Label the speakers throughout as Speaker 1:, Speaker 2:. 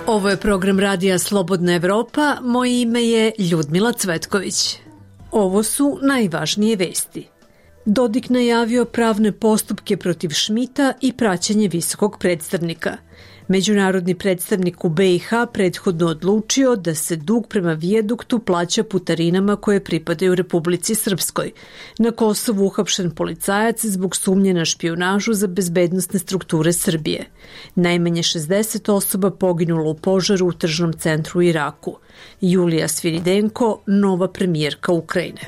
Speaker 1: Ovo je program Radija Slobodna Evropa, moje ime je Ljudmila Cvetković. Ovo su najvažnije vesti. Dodik najavio pravne postupke protiv Šmita i praćenje visokog predstavnika. Međunarodni predstavnik u BiH prethodno odlučio da se dug prema vijaduktu plaća putarinama koje pripadaju Republici Srpskoj. Na Kosovu uhapšen policajac zbog sumnje na špijunažu za bezbednosne strukture Srbije. Najmanje 60 osoba poginulo u požaru u tržnom centru u Iraku. Julija Sviridenko, nova premijerka Ukrajine.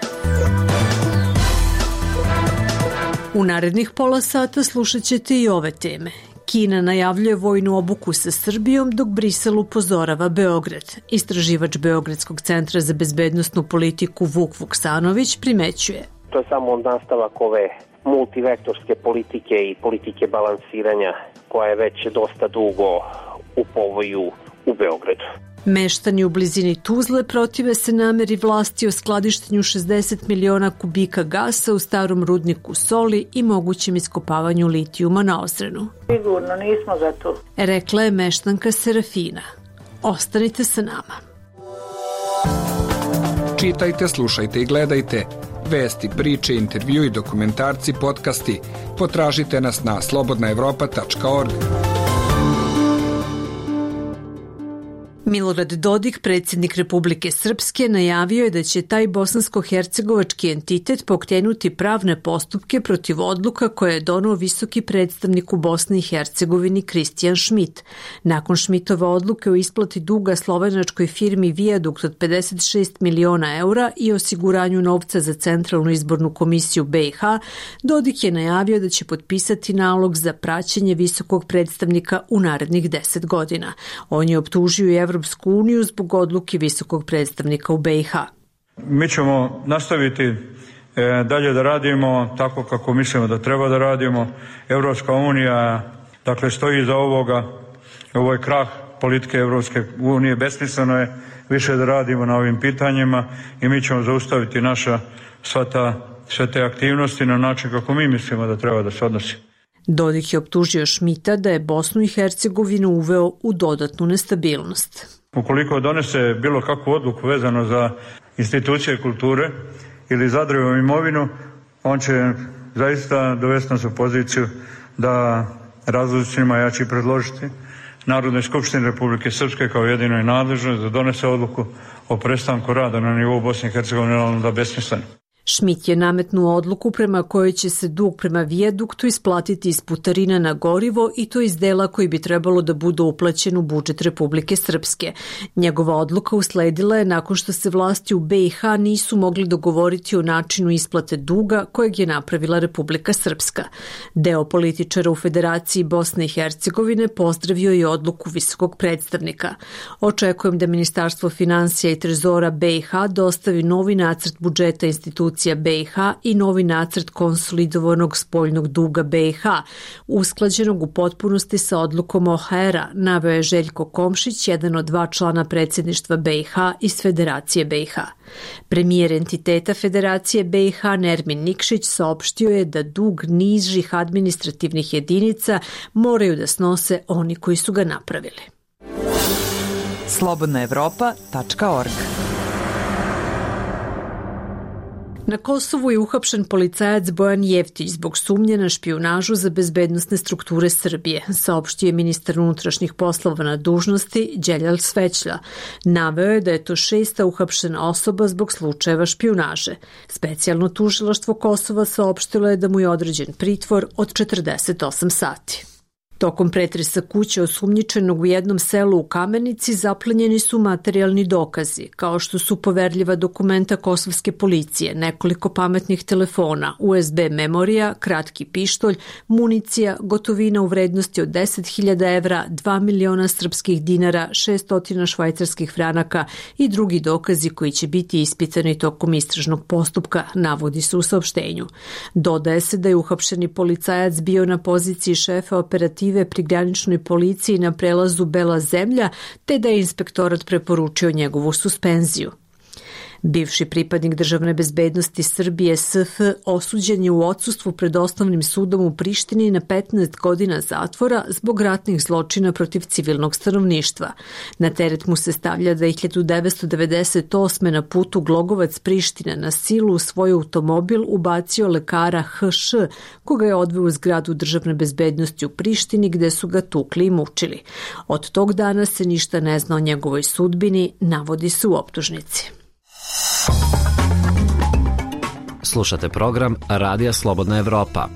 Speaker 1: U narednih pola sata slušat ćete i ove teme. Kina najavljuje vojnu obuku sa Srbijom, dok Brisel upozorava Beograd. Istraživač Beogradskog centra za bezbednosnu politiku Vuk Vuksanović primećuje.
Speaker 2: To je samo nastavak ove multivektorske politike i politike balansiranja koja je već dosta dugo u povoju u Beogradu.
Speaker 1: Meštani u blizini Tuzle protive se nameri vlasti o skladištenju 60 miliona kubika gasa u starom rudniku soli i mogućem iskopavanju litijuma na Ozrenu.
Speaker 3: Sigurno nismo za to,
Speaker 1: rekla je meštanka Serafina. Ostanite sa nama.
Speaker 4: Čitajte, slušajte i gledajte vesti, priče, intervju i dokumentarci, podcasti. Potražite nas na slobodnaevropa.org.
Speaker 1: Milorad Dodik, predsjednik Republike Srpske, najavio je da će taj bosansko-hercegovački entitet pokrenuti pravne postupke protiv odluka koje je doneo visoki predstavnik u Bosni i Hercegovini Kristijan Šmit. Nakon Šmitove odluke o isplati duga slovenačkoj firmi Viadukt od 56 miliona eura i osiguranju novca za Centralnu izbornu komisiju BiH, Dodik je najavio da će potpisati nalog za praćenje visokog predstavnika u narednih 10 godina. On je optužio i Evropsku uniju zbog odluke visokog predstavnika u BiH.
Speaker 5: Mi ćemo nastaviti dalje da radimo tako kako mislimo da treba da radimo. Evropska unija stoji iza ovoga. Ovo je krah politike Evropske unije. Besmisleno je više da radimo na ovim pitanjima i mi ćemo zaustaviti sve te aktivnosti na način kako mi mislimo da treba da se odnosi.
Speaker 1: Dodik je optužio Šmita da je Bosnu i Hercegovinu uveo u dodatnu nestabilnost.
Speaker 5: Ukoliko donese bilo kakvu odluku vezano za institucije kulture ili zadružnu imovinu, on će zaista dovesti nas u poziciju da različnima ja ću predložiti Narodnoj skupštini Republike Srpske kao jedinoj nadležnoj da donese odluku o prestanku rada na nivou Bosne i Hercegovine, onda besmisleno.
Speaker 1: Šmit je nametnuo odluku prema kojoj će se dug prema vijaduktu isplatiti iz putarina na gorivo i to iz dela koji bi trebalo da bude uplaćen u budžet Republike Srpske. Njegova odluka usledila je nakon što se vlasti u BiH nisu mogli dogovoriti o načinu isplate duga kojeg je napravila Republika Srpska. Deo političara u Federaciji Bosne i Hercegovine pozdravio je odluku visokog predstavnika. Očekujem da Ministarstvo finansija i trezora BiH dostavi novi nacrt budžeta institucije BiH i novi nacrt konsolidovanog spoljnog duga BiH, usklađenog u potpunosti sa odlukom OHR-a, naveo je Željko Komšić, jedan od 2 člana predsjedništva BiH iz Federacije BiH. Premijer entiteta Federacije BiH Nermin Nikšić saopštio je da dug nižih administrativnih jedinica moraju da snose oni koji su ga napravili.
Speaker 6: slobodnaevropa.org.
Speaker 1: Na Kosovu je uhapšen policajac Bojan Jeftić zbog sumnje na špijunažu za bezbednosne strukture Srbije, saopštio je ministar unutrašnjih poslova na dužnosti Đeljal Svećlja. Naveo je da je to 6. uhapšena osoba zbog slučajeva špijunaže. Specijalno tužilaštvo Kosova saopštilo je da mu je određen pritvor od 48 sati. Tokom pretresa kuće osumnjičenog u jednom selu u Kamenici zaplenjeni su materijalni dokazi, kao što su poverljiva dokumenta kosovske policije, nekoliko pametnih telefona, USB memorija, kratki pištolj, municija, gotovina u vrednosti od 10.000 evra, 2 miliona srpskih dinara, 600 švajcarskih franaka i drugi dokazi koji će biti ispitani tokom istražnog postupka, navodi se u saopštenju. Dodaje se da je uhapšeni policajac bio na poziciji šefa operative pri graničnoj policiji na prelazu Bela zemlja, te da je inspektorat preporučio njegovu suspenziju. Bivši pripadnik državne bezbednosti Srbije SF osuđen je u odsustvu pred osnovnim sudom u Prištini na 15 godina zatvora zbog ratnih zločina protiv civilnog stanovništva. Na teret mu se stavlja da je 1998. na putu Glogovac-Priština na silu u svoj automobil ubacio lekara HŠ, koga je odveo u zgradu državne bezbednosti u Prištini gde su ga tukli i mučili. Od tog dana se ništa ne zna o njegovoj sudbini, navodi se u optužnici.
Speaker 7: Slušate program Radija Slobodna Evropa.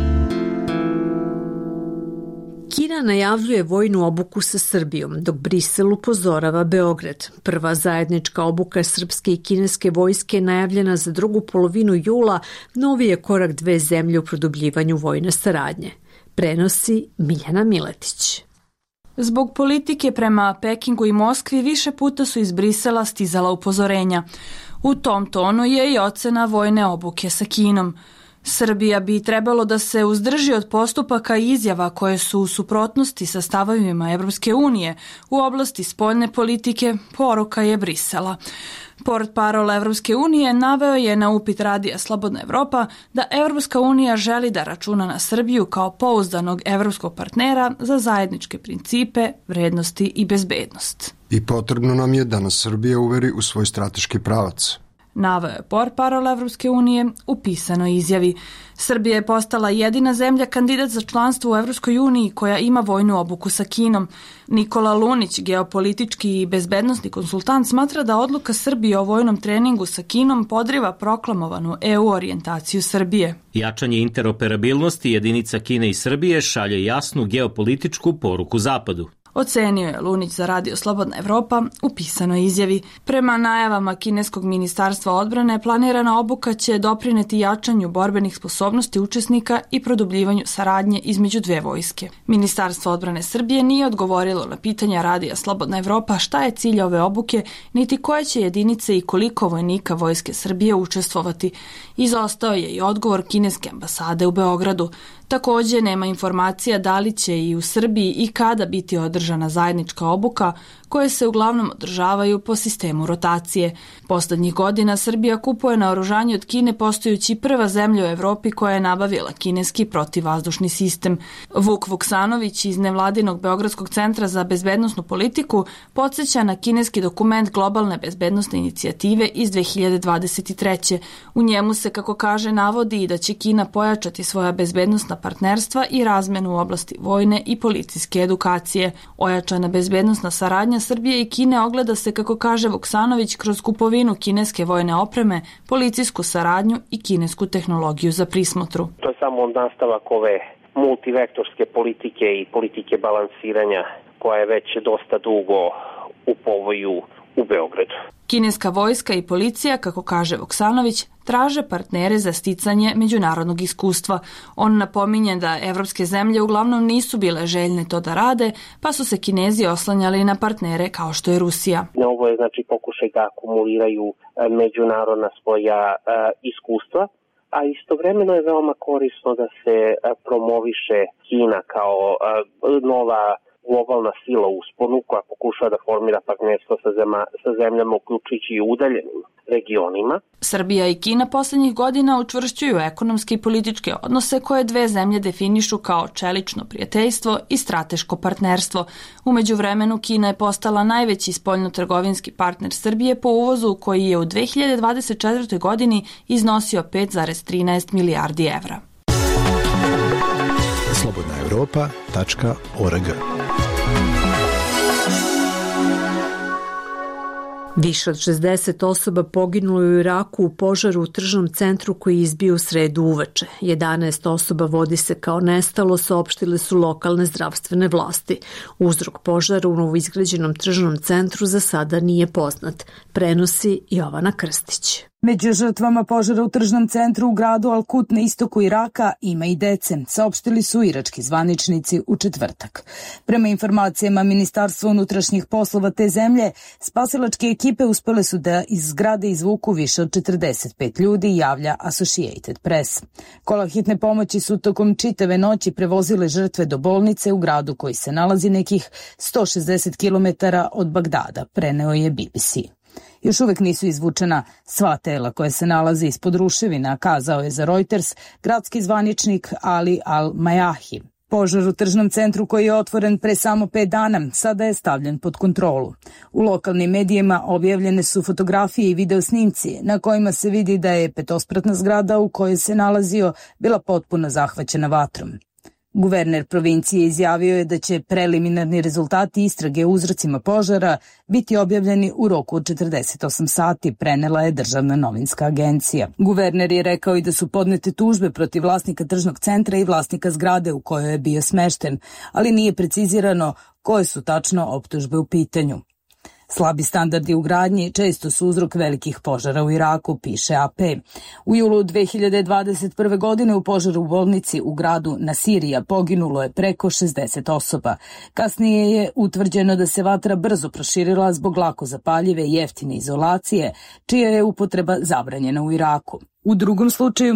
Speaker 1: Kina najavljuje vojnu obuku sa Srbijom, dok Brisel upozorava Beograd. Prva zajednička obuka srpske i kineske vojske je najavljena za drugu polovinu jula, novi je korak dve zemlje u produbljivanju vojne saradnje. Prenosi Miljana Miletić.
Speaker 8: Zbog politike prema Pekingu i Moskvi više puta su iz Brisela stizala upozorenja. U tom tonu je i ocena vojne obuke sa Kinom. Srbija bi trebalo da se uzdrži od postupaka i izjava koje su u suprotnosti sa stavovima Evropske unije u oblasti spoljne politike, poruka je Brisela. Portparol Evropske unije naveo je na upit Radija Slobodna Evropa da Evropska unija želi da računa na Srbiju kao pouzdanog evropskog partnera za zajedničke principe, vrednosti i bezbednost.
Speaker 9: I potrebno nam je da nas Srbija uveri u svoj strateški pravac.
Speaker 8: Naveo je portparol Evropske unije u pisanoj izjavi. Srbija je postala jedina zemlja kandidat za članstvo u Evropskoj uniji koja ima vojnu obuku sa Kinom. Nikola Lunić, geopolitički i bezbednosni konsultant, smatra da odluka Srbije o vojnom treningu sa Kinom podriva proklamovanu EU orijentaciju Srbije.
Speaker 10: Jačanje interoperabilnosti jedinica Kine i Srbije šalje jasnu geopolitičku poruku Zapadu.
Speaker 8: Ocenio je Lunić za Radio Slobodna Evropa u pisanoj izjavi. Prema najavama kineskog ministarstva odbrane, planirana obuka će doprineti jačanju borbenih sposobnosti učesnika i produbljivanju saradnje između dve vojske. Ministarstvo odbrane Srbije nije odgovorilo na pitanja Radija Slobodna Evropa šta je cilj ove obuke, niti koje će jedinice i koliko vojnika vojske Srbije učestvovati. Izostao je i odgovor kineske ambasade u Beogradu. Takođe, nema informacija da li će i u Srbiji i kada biti održana zajednička obuka, koje se uglavnom održavaju po sistemu rotacije. Poslednjih godina Srbija kupuje naoružanje od Kine, postajući prva zemlja u Evropi koja je nabavila kineski protivvazdušni sistem. Vuk Vuksanović iz nevladinog Beogradskog centra za bezbednosnu politiku podsjeća na kineski dokument globalne bezbednosne inicijative iz 2023. U njemu se, kako kaže, navodi i da će Kina pojačati svoja bezbednosna partnerstva i razmenu u oblasti vojne i policijske edukacije. Ojačana bezbednosna saradnja Srbije i Kine ogleda se, kako kaže Vuksanović, kroz kupovinu kineske vojne opreme, policijsku saradnju i kinesku tehnologiju za prismotru.
Speaker 2: To je samo nastavak ove multivektorske politike i politike balansiranja koja je već dosta dugo u povoju u Beogradu.
Speaker 8: Kineska vojska i policija, kako kaže Vuksanović, traže partnere za sticanje međunarodnog iskustva. On napominje da evropske zemlje uglavnom nisu bile željne to da rade, pa su se Kinezi oslanjali na partnere kao što je Rusija.
Speaker 2: Ovo je znači pokušaj da akumuliraju međunarodna svoja iskustva, a istovremeno je veoma korisno da se promoviše Kina kao nova globalna sila u usponu koja pokušava da formira partnerstvo sa zemljama uključujući i udaljenim regionima.
Speaker 8: Srbija i Kina poslednjih godina učvršćuju ekonomske i političke odnose koje dve zemlje definišu kao čelično prijateljstvo i strateško partnerstvo. U međuvremenu Kina je postala najveći spoljnotrgovinski partner Srbije po uvozu koji je u 2024. godini iznosio 5,13 milijardi evra.
Speaker 11: slobodnaevropa.org.
Speaker 1: Više od 60 osoba poginulo je u Iraku u požaru u tržnom centru koji je izbio u sredu uveče. 11 osoba vodi se kao nestalo, saopštile su lokalne zdravstvene vlasti. Uzrok požara u novoizgrađenom tržnom centru za sada nije poznat, prenosi Jovana Krstić.
Speaker 12: Među žrtvama požara u tržnom centru u gradu Al-Kut na istoku Iraka ima i dece, saopštili su irački zvaničnici u četvrtak. Prema informacijama Ministarstva unutrašnjih poslova te zemlje, spasilačke ekipe uspele su da iz zgrade izvuku više od 45 ljudi, javlja Associated Press. Kola hitne pomoći su tokom čitave noći prevozile žrtve do bolnice u gradu koji se nalazi nekih 160 km od Bagdada, preneo je BBC. Još uvek nisu izvučena sva tela koje se nalaze ispod ruševina, kazao je za Reuters gradski zvaničnik Ali Al-Majahi. Požar u tržnom centru koji je otvoren pre samo 5 dana sada je stavljen pod kontrolu. U lokalnim medijima objavljene su fotografije i video snimci na kojima se vidi da je petospratna zgrada u kojoj se nalazio bila potpuno zahvaćena vatrom. Guverner provincije izjavio je da će preliminarni rezultati istrage o uzrocima požara biti objavljeni u roku od 48 sati, prenela je Državna novinska agencija. Guverner je rekao i da su podnete tužbe protiv vlasnika tržnog centra i vlasnika zgrade u kojoj je bio smešten, ali nije precizirano koje su tačno optužbe u pitanju. Slabi standardi u gradnji često su uzrok velikih požara u Iraku, piše AP. U julu 2021. godine u požaru u bolnici u gradu Nasirija poginulo je preko 60 osoba. Kasnije je utvrđeno da se vatra brzo proširila zbog lako zapaljive i jeftine izolacije, čija je upotreba zabranjena u Iraku. U drugom slučaju,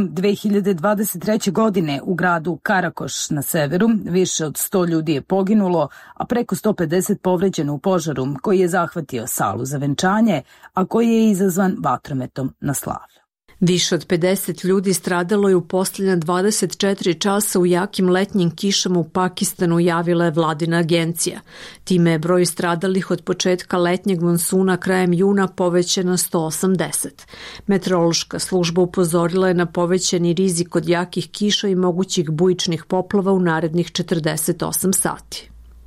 Speaker 12: 2023. godine u gradu Karakoš na severu više od 100 ljudi je poginulo, a preko 150 povređeno u požaru koji je zahvatio salu za venčanje, a koji je izazvan vatrometom na slavlju.
Speaker 1: Više od 50 ljudi stradalo je u posljednja 24 časa u jakim letnjim kišama u Pakistanu, javila je vladina agencija. Time je broj stradalih od početka letnjeg monsuna krajem juna povećan na 180. Meteorološka služba upozorila je na povećani rizik od jakih kiša i mogućih bujičnih poplava u narednih 48 sati.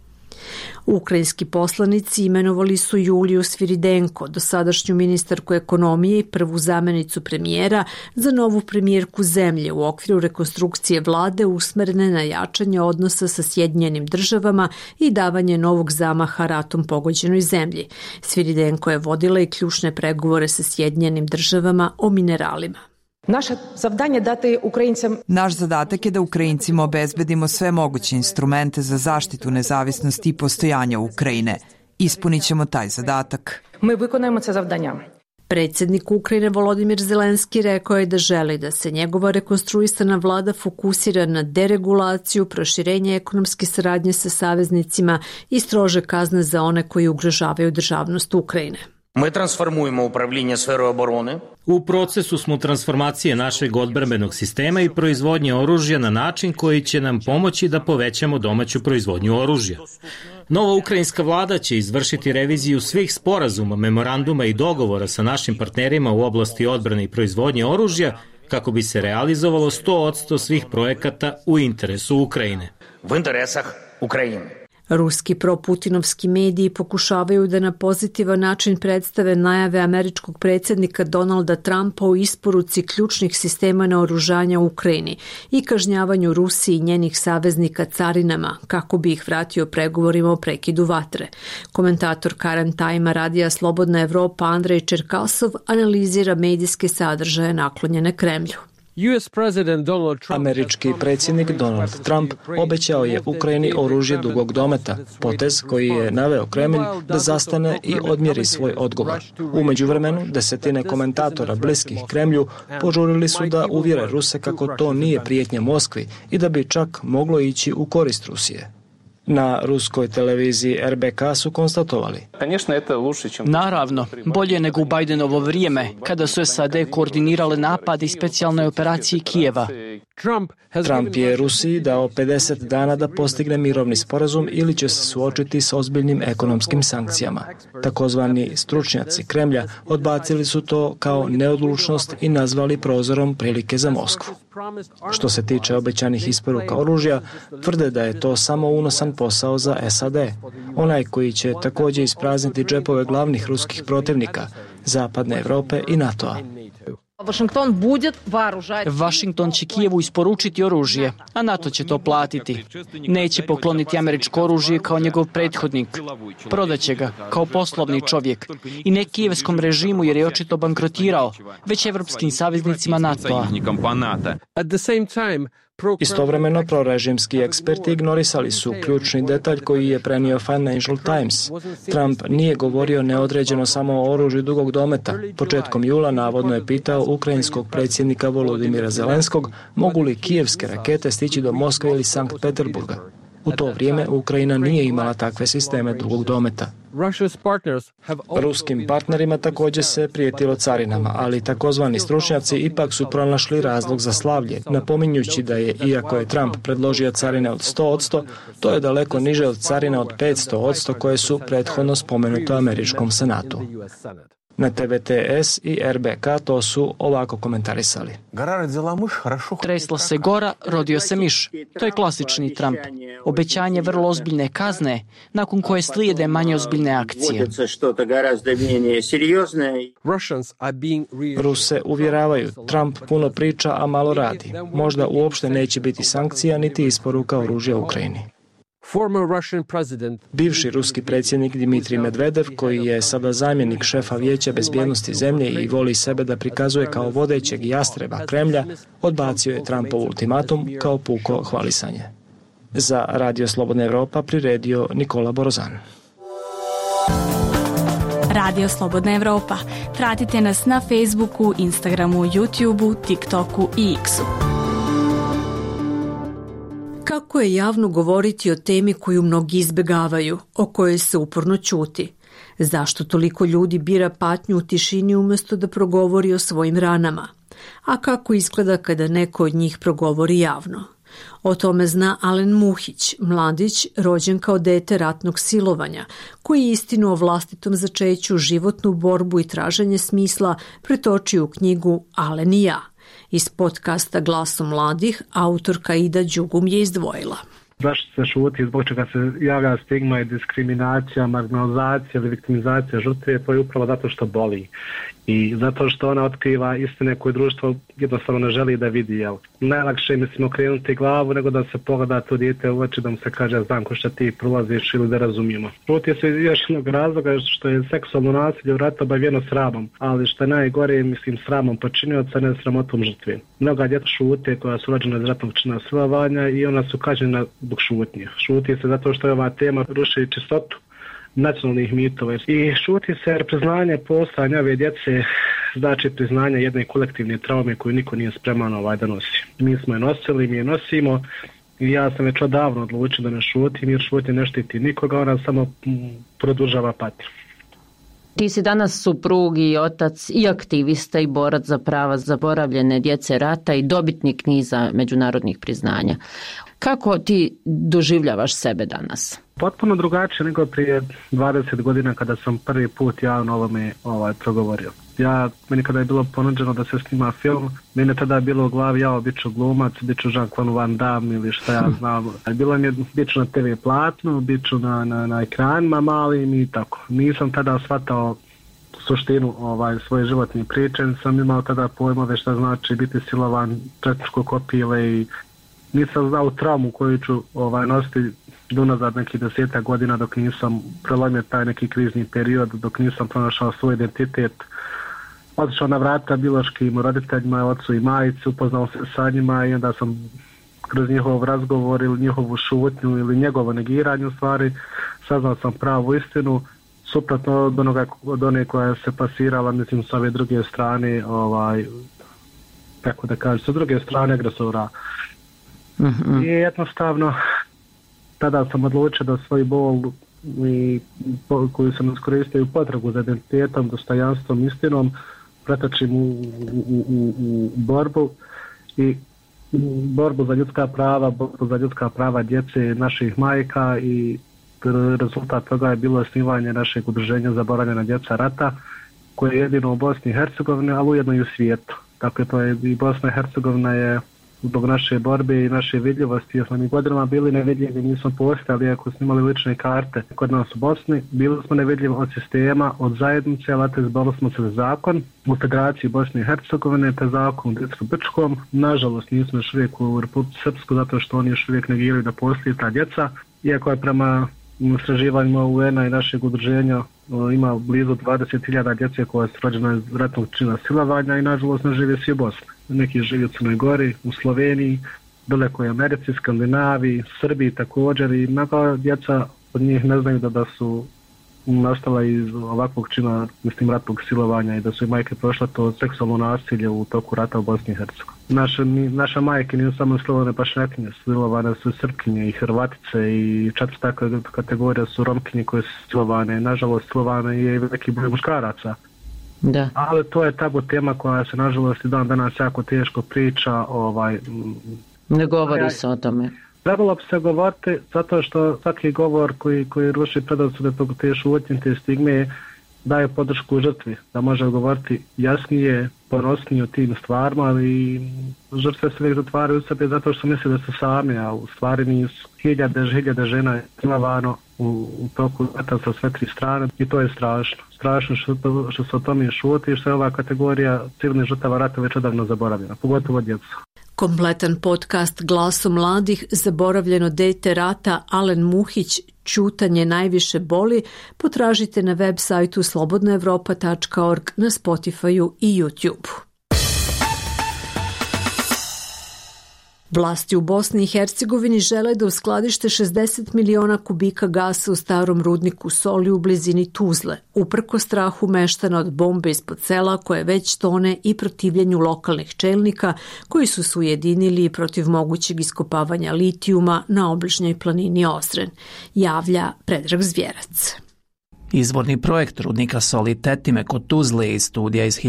Speaker 1: Ukrajinski poslanici imenovali su Juliju Sviridenko, dosadašnju ministarku ekonomije i prvu zamenicu premijera, za novu premijerku zemlje u okviru rekonstrukcije vlade usmerene na jačanje odnosa sa Sjedinjenim državama i davanje novog zamaha ratom pogođenoj zemlji. Sviridenko je vodila i ključne pregovore sa Sjedinjenim državama o mineralima.
Speaker 6: Naš zadatak je da Ukrajincima obezbedimo sve moguće instrumente za zaštitu nezavisnosti i postojanja Ukrajine. Ispunit ćemo taj zadatak.
Speaker 1: Predsjednik Ukrajine Volodimir Zelenski rekao je da želi da se njegova rekonstruisana vlada fokusira na deregulaciju, proširenje ekonomske saradnje sa saveznicima i strože kazne za one koji ugrožavaju državnost Ukrajine.
Speaker 11: Ми трансформуємо управління сферою оборони.
Speaker 10: U procesu smo transformacije našeg odbrambenog sistema i proizvodnje oružja na način koji će nam pomoći da povećamo domaću proizvodnju oružja. Nova ukrajinska vlada će izvršiti reviziju svih sporazuma, memoranduma i dogovora sa našim partnerima u oblasti odbrane i proizvodnje oružja kako bi se realizovalo 100% svih projekata u interesu Ukrajine.
Speaker 11: В інтересах України.
Speaker 1: Ruski proputinovski mediji pokušavaju da na pozitivan način predstave najave američkog predsjednika Donalda Trumpa o isporuci ključnih sistema naoružanja u Ukrajini i kažnjavanju Rusiji i njenih saveznika carinama kako bi ih vratio pregovorima o prekidu vatre. Komentator Current Time-a radija Slobodna Evropa Andrej Čerkasov analizira medijske sadržaje naklonjene Kremlju.
Speaker 13: Američki predsjednik Donald Trump obećao je Ukrajini oružje dugog dometa, potez koji je naveo Kremlj da zastane i odmjeri svoj odgovor. U međuvremenu, desetine komentatora bliskih Kremlju požurili su da uvjere Ruse kako to nije prijetnja Moskvi i da bi čak moglo ići u korist Rusije. Na ruskoj televiziji RBK su konstatovali.
Speaker 14: Naravno, bolje nego u Bajdenovo vrijeme, kada su SAD koordinirale napad i specijalne operacije Kijeva.
Speaker 13: Trump je Rusiji dao 50 dana da postigne mirovni sporazum ili će se suočiti s ozbiljnim ekonomskim sankcijama. Takozvani stručnjaci Kremlja odbacili su to kao neodlučnost i nazvali prozorom prilike za Moskvu. Što se tiče obećanih isporuka oružja, tvrde da je to samo unosan posao za SAD, onaj koji će također isprazniti džepove glavnih ruskih protivnika, Zapadne Evrope i NATO-a.
Speaker 14: Vašington će Kijevu isporučiti oružje, a NATO će to platiti. Neće pokloniti američko oružje kao njegov prethodnik. Prodaće ga kao poslovni čovjek i ne kijevskom režimu jer je očito bankrotirao, već evropskim saveznicima NATO-a.
Speaker 13: Istovremeno, prorežimski eksperti ignorisali su ključni detalj koji je prenio Financial Times. Trump nije govorio neodređeno samo o oružju dugog dometa. Početkom jula navodno je pitao ukrajinskog predsjednika Volodimira Zelenskog mogu li kijevske rakete stići do Moskve ili Sankt Peterburga. U to vrijeme Ukrajina nije imala takve sisteme drugog dometa. Ruskim partnerima također se prijetilo carinama, ali takozvani stručnjaci ipak su pronašli razlog za slavlje, napominjući da je, iako je Trump predložio carine od 100%, to je daleko niže od carina od 500% koje su prethodno spomenute u američkom senatu. Na TVTS i RBK to su ovako komentarisali.
Speaker 14: Tresla se gora, rodio se miš. To je klasični Trump. Obećanje vrlo ozbiljne kazne, nakon koje slijede manje ozbiljne akcije.
Speaker 13: Ruse uvjeravaju, Trump puno priča, a malo radi. Možda uopšte neće biti sankcija niti isporuka oružja Ukrajini. Bivši ruski predsjednik Dmitrij Medvedev, koji je sada zamjenik šefa Vijeća bezbjednosti zemlje i voli sebe da prikazuje kao vodećeg jastreba Kremlja, odbacio je Trumpov ultimatum kao puko hvalisanje. Za Radio Slobodna Evropa priredio Nikola Borozan.
Speaker 8: Radio Slobodna Evropa. Pratite nas na Facebooku, Instagramu, YouTubeu, TikToku i X-u.
Speaker 1: Kako je javno govoriti o temi koju mnogi izbegavaju, o kojoj se uporno ćuti? Zašto toliko ljudi bira patnju u tišini umjesto da progovori o svojim ranama? A kako izgleda kada neko od njih progovori javno? O tome zna Alen Muhić, mladić rođen kao dete ratnog silovanja, koji istinu o vlastitom začeću, životnu borbu i traženje smisla pretočio u knjigu Alen i ja. Iz podcasta Glasom mladih autorka Ida Đugum je izdvojila.
Speaker 15: Zašto se šuti, zbog čega se javlja stigma i diskriminacija, marginalizacija ili viktimizacija žrtve, to je upravo zato što boli. I zato što ona otkriva istine koje društvo jednostavno ne želi da vidi. Jel? Najlakše je, mislim, okrenuti glavu nego da se pogleda to dijete u oči, da mu se kaže znam ko što ti prolaziš ili da razumijemo. Šuti se još jednog razloga što je seksualno nasilje u ratu obavijeno sramom, ali što je najgore, mislim, sramom počinioca, ne sramotom žrtve. Mnoga djeca šute koja su rođena iz ratnog čina silovanja i ona su kažnjena zbog šutnje. Šuti se zato što je ova tema ruši čistotu nacionalnih mitova. I šuti se jer priznanje postojanja ove djece znači priznanje jedne kolektivne traume koju niko nije spreman da nosi. Mi smo je nosili, mi je nosimo i ja sam već odavno odlučio da ne šutim jer šutnje ne štiti nikoga, ona samo produžava patnju.
Speaker 16: Ti si danas suprug i otac i aktivista i borac za prava zaboravljene djece rata i dobitnik niza međunarodnih priznanja. Kako ti doživljavaš sebe danas?
Speaker 15: Potpuno drugačije nego prije 20 godina kada sam prvi put javno ovome progovorio. Meni kada je bilo ponuđeno da se snima film, meni je tada bilo u glavi bit ću glumac, bit ću Jean-Claude Van Damme ili šta ja znam. Bilo mi je bit ću na TV platnu, bit ću na ekranima malim i tako. Nisam tada shvatao suštinu svoje životne priče, nisam imao tada pojmove šta znači biti silovan, četničko kopile i nisam znao traumu koju ću nositi unazad nekih 10 godina dok nisam prelomio taj neki krizni period, dok nisam pronašao svoj identitet. Otišao na vrata biološkim roditeljima, ocu i majici, upoznao se sa njima i onda sam kroz njihov razgovor ili njihovu šutnju ili njegovo negiranje u stvari saznao sam pravu istinu, suprotno od one koja se pasirala, mislim, s ove druge strane, kako da kažem, sa druge strane agresora. Mm-hmm. I jednostavno tada sam odlučio da svoj bol koju sam iskoristio u potragu za identitetom, dostojanstvom, istinom pretočim u borbu i borbu za ljudska prava djece, naših majka i rezultat toga je bilo osnivanje našeg udruženja Zaboravljena djeca rata koje je jedino u Bosni i Hercegovini, ali ujedno i u svijetu. Dakle, to je i Bosna i Hercegovina je zbog naše borbe i naše vidljivosti, jer smo mi godinama bili nevidljivi, nismo postojali, ako smo imali lične karte kod nas u Bosni, bili smo nevidljivi od sistema, od zajednice, ali izbali smo se zakon u Federaciji Bosne i Hercegovine, te zakon u Dicko-Brčkom. Nažalost, nismo još uvijek u Republici Srpsku, zato što oni još uvijek negiraju da postoji ta djeca, iako je prema istraživanjima UN-a i našeg udruženja ima blizu 20.000 djece koja su rođena iz ratnog čina silovanja i nažalost ne žive svi u Bosni. Neki žive u Crnoj Gori, u Sloveniji, daleko je Americi, Skandinaviji, Srbiji također i mnogo djeca od njih ne znaju da su nastala iz ovakvog čina, mislim, ratnog silovanja i da su i majke prošla to seksualno nasilje u toku rata u Bosni i Hercegovini. Naša majke nisu samo silovane pašnjakinje, silovane su Srpkinje i Hrvatice i četvrta kategorija su Romkinje koje su silovane. Nažalost, silovane je i veliki broj muškaraca.
Speaker 16: Da.
Speaker 15: Ali to je tabu tema koja se nažalost i dan danas jako teško priča.
Speaker 16: Ne govori se o tome.
Speaker 15: Trebalo bi se govoriti zato što svaki govor koji ruši predrasude, te šutnje, te stigme daje podršku žrtvi, da može govoriti jasnije, ponosnije o tim stvarima i žrtve se uvijek zatvaraju u sebi zato što misle da su sami, a u stvari nisu. Hiljade žena je silovano u toku rata sa sve tri strane i to je strašno. Strašno što se o tome šuti i što je ova kategorija civilnih žrtava rata već odavno zaboravljena, pogotovo djecu.
Speaker 1: Kompletan podcast Glasom mladih, Zaboravljeno dete rata, Alen Muhić, Ćutanje najviše boli, potražite na web sajtu slobodnaevropa.org, na Spotify-u i YouTube. Vlasti u Bosni i Hercegovini žele da uskladište 60 miliona kubika gasa u starom rudniku soli u blizini Tuzle, uprko strahu meštana od bombe ispod sela koje već tone i protivljenju lokalnih čelnika koji su se ujedinili protiv mogućeg iskopavanja litijuma na obližnjoj planini Osren, javlja Predrag Zvjerac.
Speaker 17: Izvorni projekt rudnika soli Tetime kod Tuzle iz studija iz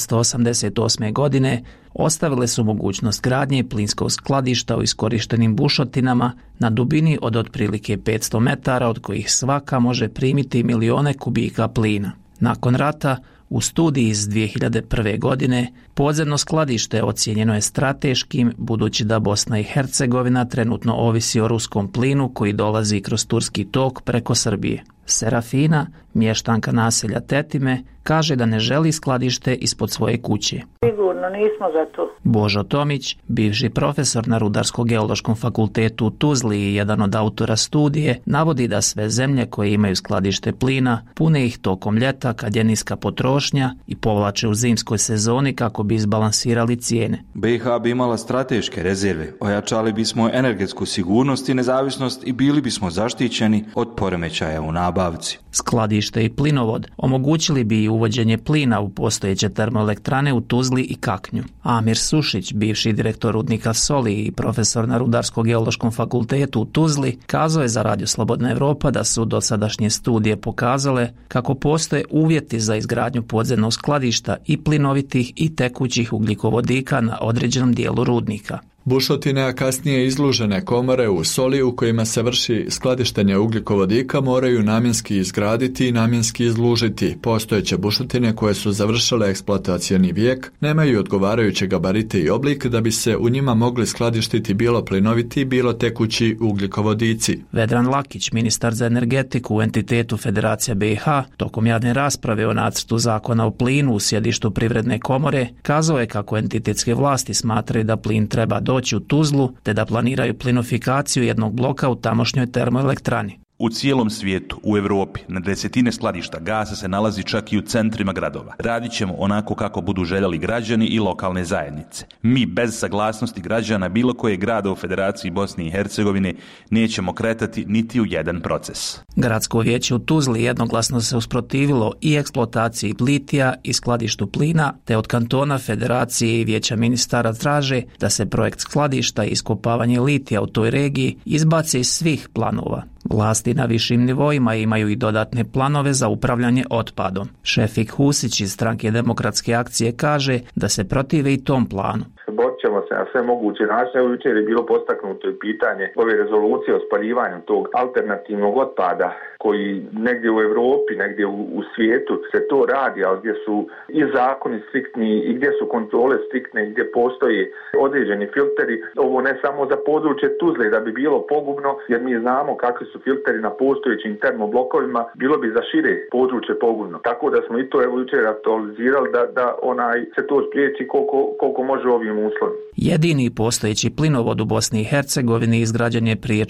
Speaker 17: 1988. godine ostavile su mogućnost gradnje plinskog skladišta u iskorištenim bušotinama na dubini od otprilike 500 metara, od kojih svaka može primiti milione kubika plina. Nakon rata, u studiji iz 2001. godine, podzemno skladište ocijenjeno je strateškim, budući da Bosna i Hercegovina trenutno ovisi o ruskom plinu koji dolazi kroz turski tok preko Srbije. Serafina, mještanka naselja Tetime, kaže da ne želi skladište ispod svoje kuće.
Speaker 3: Sigurno nismo za to.
Speaker 17: Božo Tomić, bivši profesor na Rudarsko-geološkom fakultetu u Tuzli i jedan od autora studije, navodi da sve zemlje koje imaju skladište plina pune ih tokom ljeta kad je niska potrošnja i povlače u zimskoj sezoni kako bi izbalansirali cijene.
Speaker 18: BiH bi imala strateške rezerve, ojačali bismo energetsku sigurnost i nezavisnost i bili bismo zaštićeni od poremećaja u nabavci.
Speaker 17: Skladište i plinovod omogućili bi i uvođenje plina u postojeće termoelektrane u Tuzli i Kaknju. Amir Sušić, bivši direktor rudnika soli i profesor na Rudarsko-geološkom fakultetu u Tuzli, kazao je za Radio Slobodna Evropa da su dosadašnje studije pokazale kako postoje uvjeti za izgradnju podzemnog skladišta i plinovitih i tekućih ugljikovodika na određenom dijelu rudnika.
Speaker 19: Bušotine, a kasnije izlužene komore u soli u kojima se vrši skladištenje ugljikovodika moraju namjenski izgraditi i namjenski izlužiti. Postojeće bušotine koje su završile eksploatacioni vijek nemaju odgovarajuće gabarite i oblik da bi se u njima mogli skladištiti bilo plinoviti, bilo tekući ugljikovodici.
Speaker 17: Vedran Lakić, ministar za energetiku u entitetu Federacija BiH, tokom javne rasprave o nacrtu zakona o plinu u sjedištu Privredne komore, kazao je kako entitetske vlasti smatraju da plin treba doći u Tuzlu te da planiraju plinofikaciju jednog bloka u tamošnjoj termoelektrani.
Speaker 20: U cijelom svijetu, u Europi, na desetine skladišta gasa se nalazi čak i u centrima gradova. Radit ćemo onako kako budu željeli građani i lokalne zajednice. Mi bez saglasnosti građana bilo koje grada u Federaciji Bosne i Hercegovine nećemo kretati niti u jedan proces.
Speaker 17: Gradsko vijeće u Tuzli jednoglasno se usprotivilo i eksploataciji litija i skladištu plina, te od kantona Federacije i vijeća ministara traže da se projekt skladišta i iskopavanje litija u toj regiji izbace iz svih planova. Vlasti na višim nivoima imaju i dodatne planove za upravljanje otpadom. Šefik Husić iz Stranke Demokratske akcije kaže da se protive i tom planu.
Speaker 21: Borit ćemo se na sve moguće načine. Jučer je bilo postaknuto i pitanje ove rezolucije o spaljivanju tog alternativnog otpada koji negdje u Europi, negdje u svijetu se to radi, ali gdje su i zakoni striktni i gdje su kontrole striktne i gdje postoji određeni filteri. Ovo ne samo za područje Tuzle da bi bilo pogubno, jer mi znamo kakvi su filteri na postojećim termoblokovima, bilo bi za šire područje pogubno. Tako da smo i to jučer aktualizirali da se to spriječi koliko može ovim uslovima.
Speaker 17: Jedini postojeći plinovod u Bosni i Hercegovini izgrađen je prije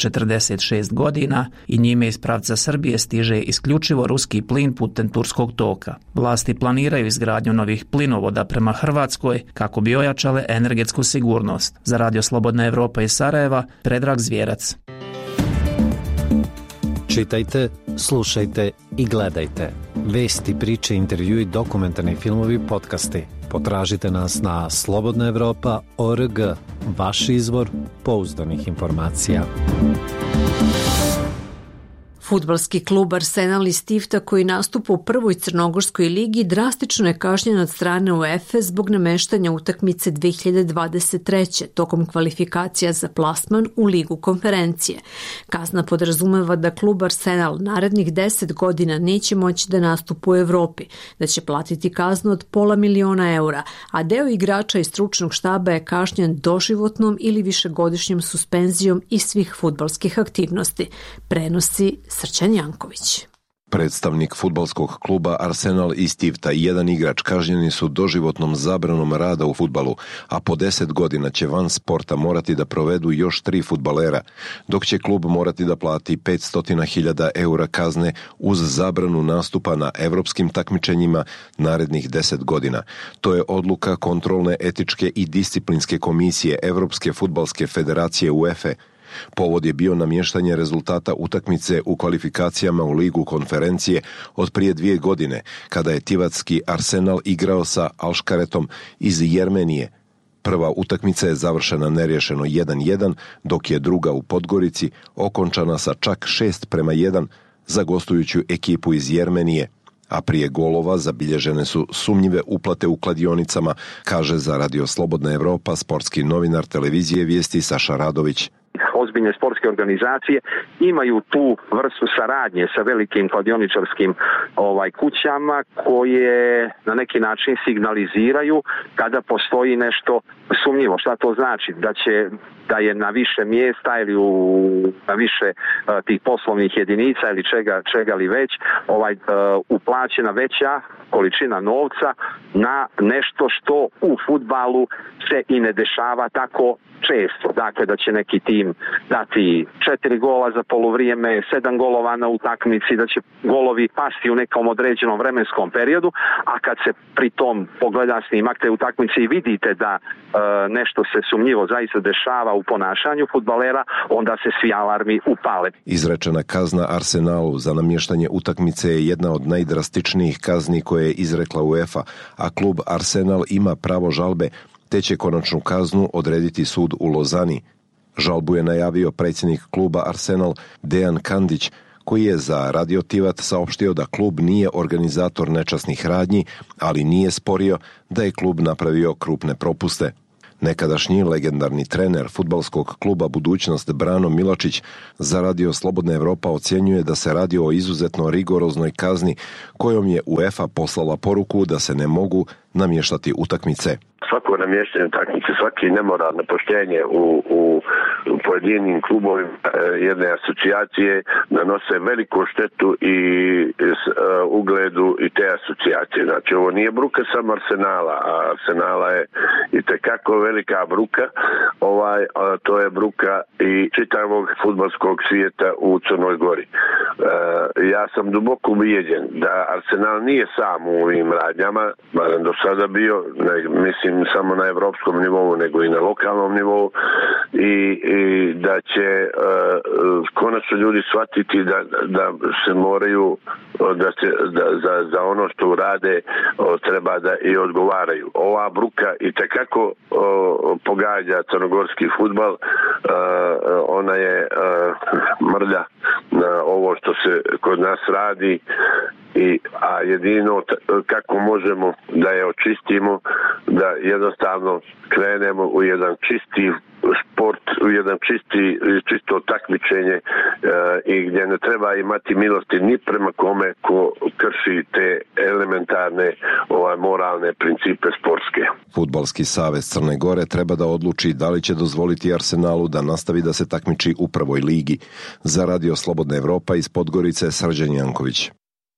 Speaker 17: 46 godina i njime iz pravca Srbije stiže isključivo ruski plin putem turskog toka. Vlasti planiraju izgradnju novih plinovoda prema Hrvatskoj kako bi ojačale energetsku sigurnost. Za Radio Slobodna Evropa iz Sarajeva, Predrag Zvjerac.
Speaker 7: Čitajte, slušajte i gledajte. Vesti, priče, intervjui, dokumentarni filmovi, podcasti. Potražite nas na slobodnaevropa.org, vaš izvor pouzdanih informacija.
Speaker 1: Fudbalski klub Arsenal iz Tifta koji nastupa u prvoj crnogorskoj ligi drastično je kažnjen od strane UEFA zbog nameštanja utakmice 2023. tokom kvalifikacija za plasman u Ligu konferencije. Kazna podrazumeva da klub Arsenal narednih 10 godina neće moći da nastupa u Evropi, da će platiti kaznu od €500.000, a deo igrača i stručnog štaba je kažnjen doživotnom ili višegodišnjom suspenzijom i svih fudbalskih aktivnosti, prenosi Srđan Janković.
Speaker 4: Predstavnik fudbalskog kluba Arsenal iz Tifta i jedan igrač kažnjeni su doživotnom zabranom rada u fudbalu, a po 10 godina će van sporta morati da provedu još 3 fudbalera, dok će klub morati da plati €500.000 kazne uz zabranu nastupa na evropskim takmičenjima narednih 10 godina. To je odluka kontrolne, etičke i disciplinske komisije Evropske fudbalske federacije UEFA. Povod je bio namještanje rezultata utakmice u kvalifikacijama u Ligu konferencije od prije 2 godine, kada je tivatski Arsenal igrao sa Alškaretom iz Jermenije. Prva utakmica je završena nerješeno 1:1, dok je druga u Podgorici okončana sa čak 6:1 za gostujuću ekipu iz Jermenije. A prije golova zabilježene su sumnjive uplate u kladionicama, kaže za Radio Slobodna Evropa sportski novinar televizije Vijesti Saša Radović.
Speaker 22: Ozbiljne sportske organizacije imaju tu vrstu saradnje sa velikim kladioničarskim kućama koje na neki način signaliziraju kada postoji nešto sumnjivo. Šta to znači? Da je na više mjesta ili na više tih poslovnih jedinica ili čega li već uplaćena veća količina novca na nešto što u fudbalu se i ne dešava tako često. Dakle, da će neki tim dati 4 gola za poluvrijeme, 7 golova na utakmici, da će golovi pasti u nekom određenom vremenskom periodu, a kad se pri tom pogleda snimak te utakmice i vidite da nešto se sumnjivo zaista dešava u ponašanju fudbalera, onda se svi alarmi upale.
Speaker 4: Izrečena kazna Arsenalu za namještanje utakmice je jedna od najdrastičnijih kazni koje je izrekla UEFA, a klub Arsenal ima pravo žalbe, te će konačnu kaznu odrediti sud u Lozani. Žalbu je najavio predsjednik kluba Arsenal Dejan Kandić, koji je za Radio Tivat saopštio da klub nije organizator nečasnih radnji, ali nije sporio da je klub napravio krupne propuste. Nekadašnji legendarni trener fudbalskog kluba Budućnost Brano Miločić za Radio Slobodna Evropa ocjenjuje da se radi o izuzetno rigoroznoj kazni kojom je UEFA poslala poruku da se ne mogu namještati utakmice.
Speaker 23: Svako namještanje utakmice, svaki nemoral, nepoštenje u pojedinim klubovima jedne asocijacije nanose veliku štetu i ugledu i te asocijacije. Znači, ovo nije bruka samo Arsenala, a Arsenala je itekako velika bruka. To je bruka i čitavog fudbalskog svijeta u Crnoj Gori. Ja sam duboko ubijeđen da Arsenal nije sam u ovim radnjama, barem do sada bio, mislim samo na evropskom nivou, nego i na lokalnom nivou, i da će konačno ljudi shvatiti da se moraju za ono što urade treba da i odgovaraju. Ova bruka itekako pogađa crnogorski fudbal, ona je mrlja na ovo što se kod nas radi, a jedino kako možemo da je očistimo, da jednostavno krenemo u jedan čisti sport, u jedan čisto takmičenje i gdje ne treba imati milosti ni prema kome ko krši te elementarne moralne principe sportske.
Speaker 4: Fudbalski savez Crne Gore treba da odluči da li će dozvoliti Arsenalu da nastavi da se takmiči u prvoj ligi. Za Radio Slobodna Evropa iz Podgorice, Srđan Janković.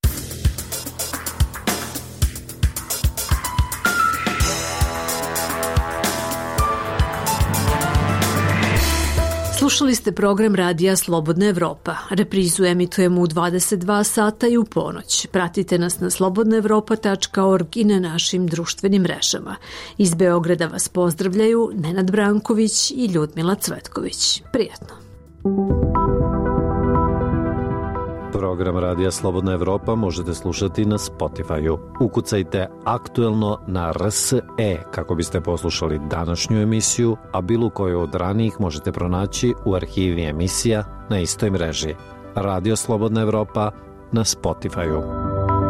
Speaker 1: Slušali ste program Radija Slobodna Evropa. Reprizu emitujemo u 22 sata i u ponoć. Pratite nas na slobodnaevropa.org i na našim društvenim mrežama. Iz Beograda vas pozdravljaju Nenad Branković i Ljudmila Cvetković. Prijatno.
Speaker 7: Program Radija Slobodna Evropa možete slušati na Spotify-u. Ukucajte Aktuelno na RSE kako biste poslušali današnju emisiju, a bilo koju od ranijih možete pronaći u arhivi emisija na istoj mreži. Radio Slobodna Evropa na Spotify-u.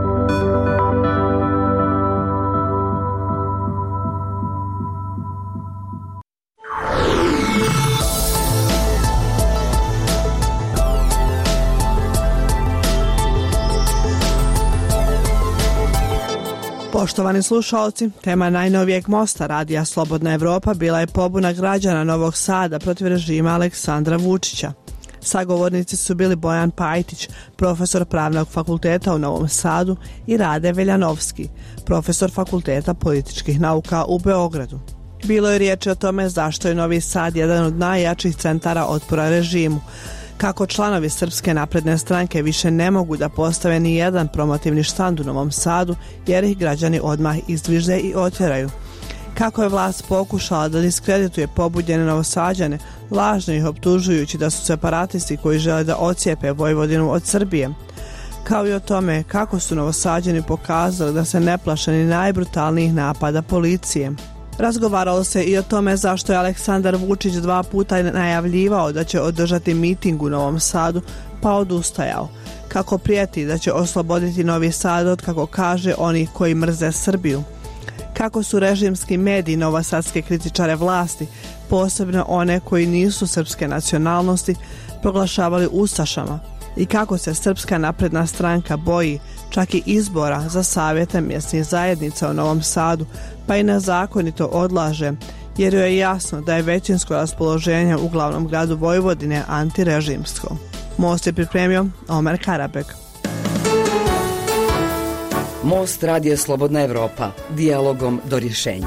Speaker 2: Poštovani slušalci, tema najnovijeg mosta Radija Slobodna Evropa bila je pobuna građana Novog Sada protiv režima Aleksandra Vučića. Sagovornici su bili Bojan Pajtić, profesor Pravnog fakulteta u Novom Sadu, i Rade Veljanovski, profesor Fakulteta političkih nauka u Beogradu. Bilo je riječi o tome zašto je Novi Sad jedan od najjačih centara otpora režimu, kako članovi Srpske napredne stranke više ne mogu da postave ni jedan promotivni štand u Novom Sadu jer ih građani odmah izdviže i otjeraju. Kako je vlast pokušala da diskredituje pobuđene Novosađane, lažno ih optužujući da su separatisti koji žele da ocijepe Vojvodinu od Srbije. Kao i o tome kako su Novosađani pokazali da se ne plaše ni najbrutalnijih napada policije. Razgovaralo se i o tome zašto je Aleksandar Vučić 2 puta najavljivao da će održati miting u Novom Sadu, pa odustajao. Kako prijeti da će osloboditi Novi Sad od, kako kaže, onih koji mrze Srbiju. Kako su režimski mediji novosadske kritičare vlasti, posebno one koji nisu srpske nacionalnosti, proglašavali ustašama. I kako se Srpska napredna stranka boji čak i izbora za savjete mjesnih zajednica u Novom Sadu, pa i nezakonito odlaže, jer joj je jasno da je većinsko raspoloženje u glavnom gradu Vojvodine antirežimsko. Most je pripremio Omer Karabek.
Speaker 5: Most Radija Slobodna Evropa, dijalogom do rješenja.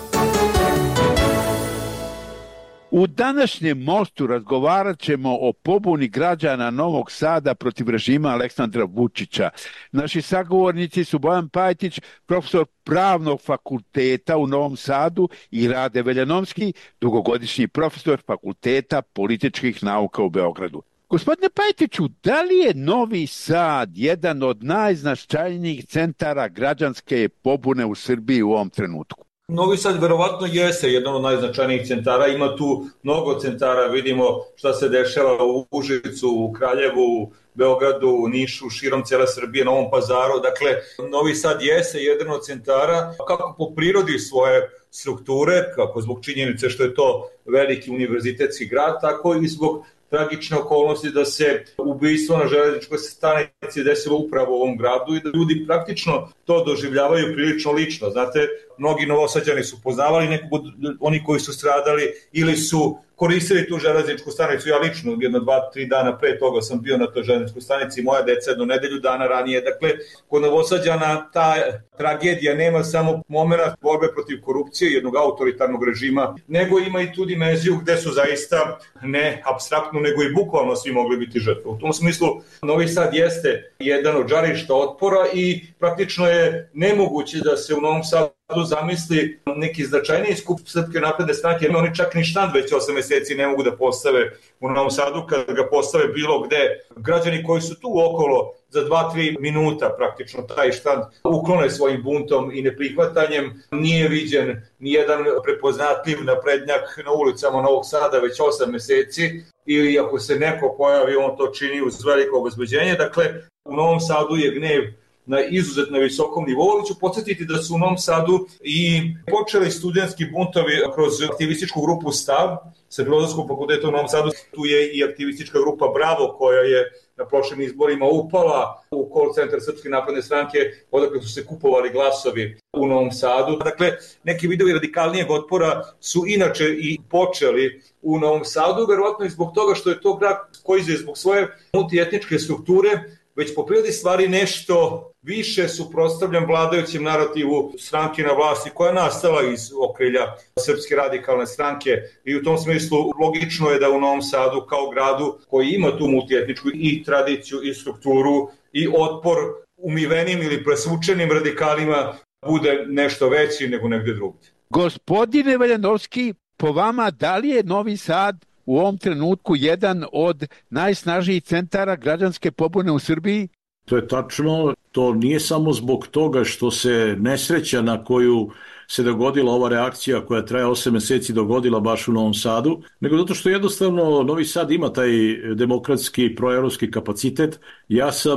Speaker 9: U današnjem mostu razgovarat ćemo o pobuni građana Novog Sada protiv režima Aleksandra Vučića. Naši sagovornici su Bojan Pajtić, profesor Pravnog fakulteta u Novom Sadu, i Rade Veljanovski, dugogodišnji profesor Fakulteta političkih nauka u Beogradu. Gospodine Pajtiću, da li je Novi Sad jedan od najznačajnijih centara građanske pobune u Srbiji u ovom trenutku?
Speaker 24: Novi Sad verovatno jeste jedan od najznačajnijih centara, ima tu mnogo centara, vidimo šta se dešava u Užicu, u Kraljevu, Beogradu, u Nišu, širom cijele Srbije, Novom Pazaru. Dakle, Novi Sad jeste jedan od centara, kako po prirodi svoje strukture, kako zbog činjenice što je to veliki univerzitetski grad, tako i zbog tragične okolnosti da se ubistvo na železničkoj stanici desilo upravo u ovom gradu i da ljudi praktično to doživljavaju prilično lično. Znate, mnogi Novosađani su poznavali nekog od oni koji su stradali ili su koristili tu železničku stanicu. Ja lično 1-2-3 dana pre toga sam bio na toj železničkoj stanici, moja deca jednu nedelju dana ranije. Dakle, kod Novosađana ta tragedija nema samo momenta borbe protiv korupcije, jednog autoritarnog režima, nego ima i tu dimenziju gde su zaista ne apstraktno, nego i bukvalno svi mogli biti žrtve. U tom smislu Novi Sad jeste jedan od žarišta otpora i praktično je nemoguće da se u Novom Sadu zamisli neki značajniji skup Srpske napredne stranke, jer oni čak ni štand već 8 meseci ne mogu da postave u Novom Sadu. Kada ga postave bilo gde, građani koji su tu okolo za 2-3 minuta praktično taj štand uklone svojim buntom i neprihvatanjem. Nije viđen nijedan prepoznatljiv naprednjak na ulicama Novog Sada već 8 meseci, ili ako se neko pojavi, on to čini uz veliko obezbeđenje. Dakle, u Novom Sadu je gnev na izuzetno visokom nivou, ali ću podsjetiti da su u Novom Sadu i počeli studentski buntovi kroz aktivističku grupu Stav sa Filozofskog fakulteta u Novom Sadu. Tu je i aktivistička grupa Bravo, koja je na prošlim izborima upala u call centar Srpske napredne stranke, odakle su se kupovali glasovi u Novom Sadu. Dakle, neki vidovi radikalnijeg otpora su inače i počeli u Novom Sadu, verovatno i zbog toga što je to grad koji je zbog svoje multietničke strukture već po prirodi stvari nešto više suprotstavljan vladajućem narativu stranke na vlasti koja je nastala iz okrilja Srpske radikalne stranke, i u tom smislu logično je da u Novom Sadu kao gradu koji ima tu multietničku i tradiciju i strukturu i otpor umivenim ili presvučenim radikalima bude nešto veći nego negde drugdje.
Speaker 9: Gospodine Veljanovski, po vama, da li je Novi Sad u ovom trenutku jedan od najsnažnijih centara građanske pobune u Srbiji?
Speaker 6: To je tačno, to nije samo zbog toga što se nesreća na koju se dogodila ova reakcija koja traje 8 meseci dogodila baš u Novom Sadu, nego zato što jednostavno Novi Sad ima taj demokratski, proevropski kapacitet. Ja sam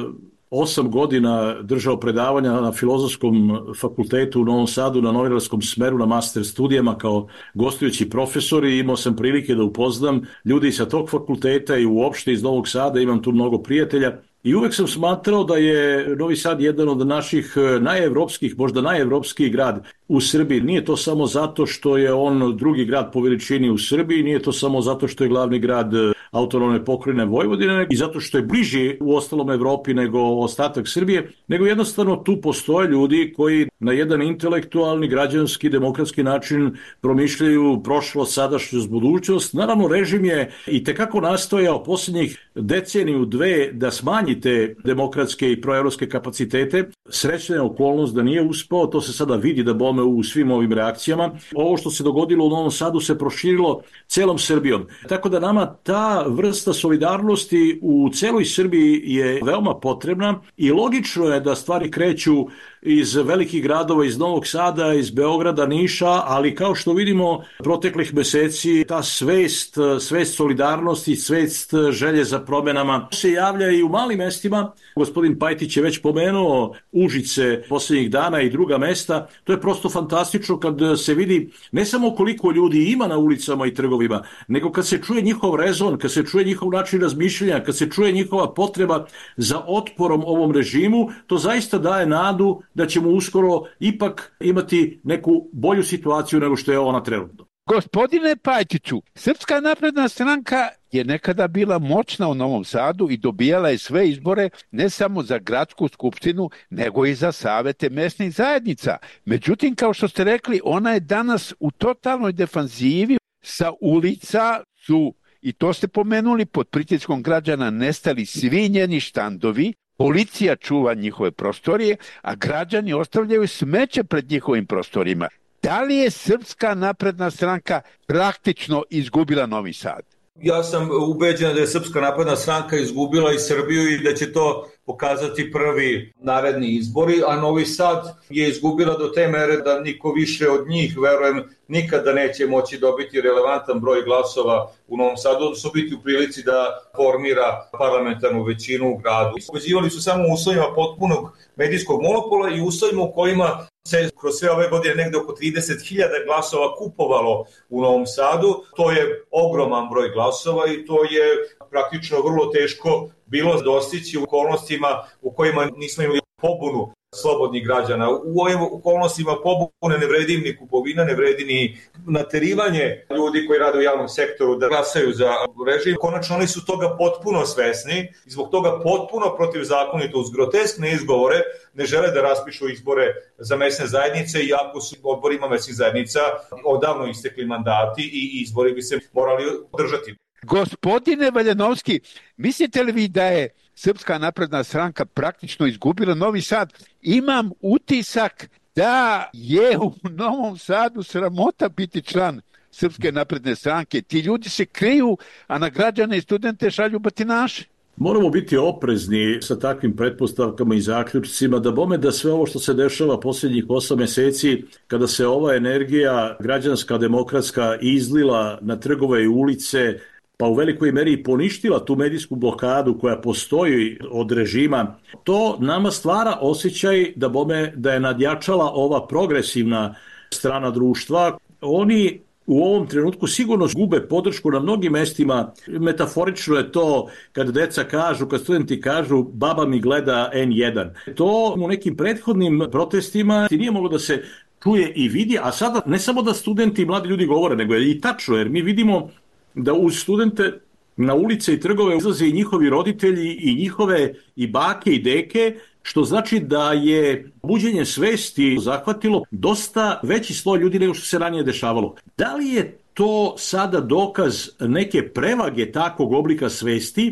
Speaker 6: 8 godina držao predavanja na Filozofskom fakultetu u Novom Sadu na novinarskom smeru na master studijama kao gostujući profesor i imao sam prilike da upoznam ljudi sa tog fakulteta i uopšte iz Novog Sada, imam tu mnogo prijatelja. I uvek sam smatrao da je Novi Sad jedan od naših najevropskih, možda najevropskiji grad u Srbiji. Nije to samo zato što je on drugi grad po veličini u Srbiji, nije to samo zato što je glavni grad autonomne pokrajine Vojvodine i zato što je bliži u ostalom Evropi nego ostatak Srbije, nego jednostavno tu postoje ljudi koji na jedan intelektualni, građanski, demokratski način promišljaju prošlost, sadašnjost, budućnost. Naravno, režim je i tekako nastojao posljednjih deceniju, dve da smanji te demokratske i proevropske kapacitete. Srećna je okolnost da nije uspeo, to se sada vidi da bome u svim ovim reakcijama. Ovo što se dogodilo u Novom Sadu se proširilo celom Srbijom. Tako da nama ta vrsta solidarnosti u celoj Srbiji je veoma potrebna i logično je da stvari kreću iz velikih gradova, iz Novog Sada, iz Beograda, Niša, ali kao što vidimo proteklih meseci ta svest solidarnosti, svest želje za promenama se javlja i u malim mestima. Gospodin Pajtić je već pomenuo Užice posljednjih dana i druga mesta. To je prosto fantastično kad se vidi ne samo koliko ljudi ima na ulicama i trgovima, nego kad se čuje njihov rezon, kad se čuje njihov način razmišljanja, kad se čuje njihova potreba za otporom ovom režimu, to zaista daje nadu da ćemo uskoro ipak imati neku bolju situaciju nego što je ona trenutno.
Speaker 9: Gospodine Pajtiću, Srpska napredna stranka je nekada bila moćna u Novom Sadu i dobijala je sve izbore ne samo za gradsku skupštinu, nego i za savete mesnih zajednica. Međutim, kao što ste rekli, ona je danas u totalnoj defanzivi. Sa ulica su, i to ste pomenuli, pod pritiskom građana nestali svi njeni štandovi, policija čuva njihove prostorije, a građani ostavljaju smeće pred njihovim prostorima. Da li je Srpska napredna stranka praktično izgubila Novi Sad?
Speaker 24: Ja sam ubeđen da je Srpska napredna stranka izgubila i Srbiju i da će to pokazati prvi naredni izbori, a Novi Sad je izgubila do te mere da niko više od njih, verujem, nikada neće moći dobiti relevantan broj glasova u Novom Sadu, odnosno biti u prilici da formira parlamentarnu većinu u gradu. Ubeđivali su samo u uslovima potpunog medijskog monopola i uslovima u kojima se kroz sve ove godine negde oko 30.000 glasova kupovalo u Novom Sadu. To je ogroman broj glasova i to je praktično vrlo teško bilo dostići u okolnostima u kojima nismo imali pobunu slobodnih građana. U ovim okolnostima pobune ne vredi ni kupovina, ne vredi ni naterivanje ljudi koji rade u javnom sektoru da glasaju za režim. Konačno oni su toga potpuno svesni i zbog toga potpuno protivzakonito uz groteskne izgovore ne žele da raspišu izbore za mesne zajednice, iako su odborima mesnih zajednica odavno istekli mandati i izbori bi se morali održati.
Speaker 9: Gospodine Valjanovski, mislite li vi da je Srpska napredna stranka praktično izgubila Novi Sad? Imam utisak da je u Novom Sadu sramota biti član Srpske napredne stranke. Ti ljudi se kriju, a na građane i studente šalju batinaše.
Speaker 6: Moramo biti oprezni sa takvim pretpostavkama i zaključcima da bome da sve ovo što se dešava posljednjih 8 meseci, kada se ova energija građanska, demokratska izlila na trgove i ulice, pa u velikoj meri poništila tu medijsku blokadu koja postoji od režima, to nama stvara osjećaj da bome da je nadjačala ova progresivna strana društva. Oni u ovom trenutku sigurno gube podršku na mnogim mestima. Metaforično je to kad deca kažu, kad studenti kažu baba mi gleda N1. To u nekim prethodnim protestima nije moglo da se čuje i vidi, a sada ne samo da studenti i mladi ljudi govore, nego je i tačno, jer mi vidimo da uz studente na ulice i trgove izlaze i njihovi roditelji i njihove i bake i deke, što znači da je buđenje svesti zahvatilo dosta veći sloj ljudi nego što se ranije dešavalo. Da li je to sada dokaz neke prevage takvog oblika svesti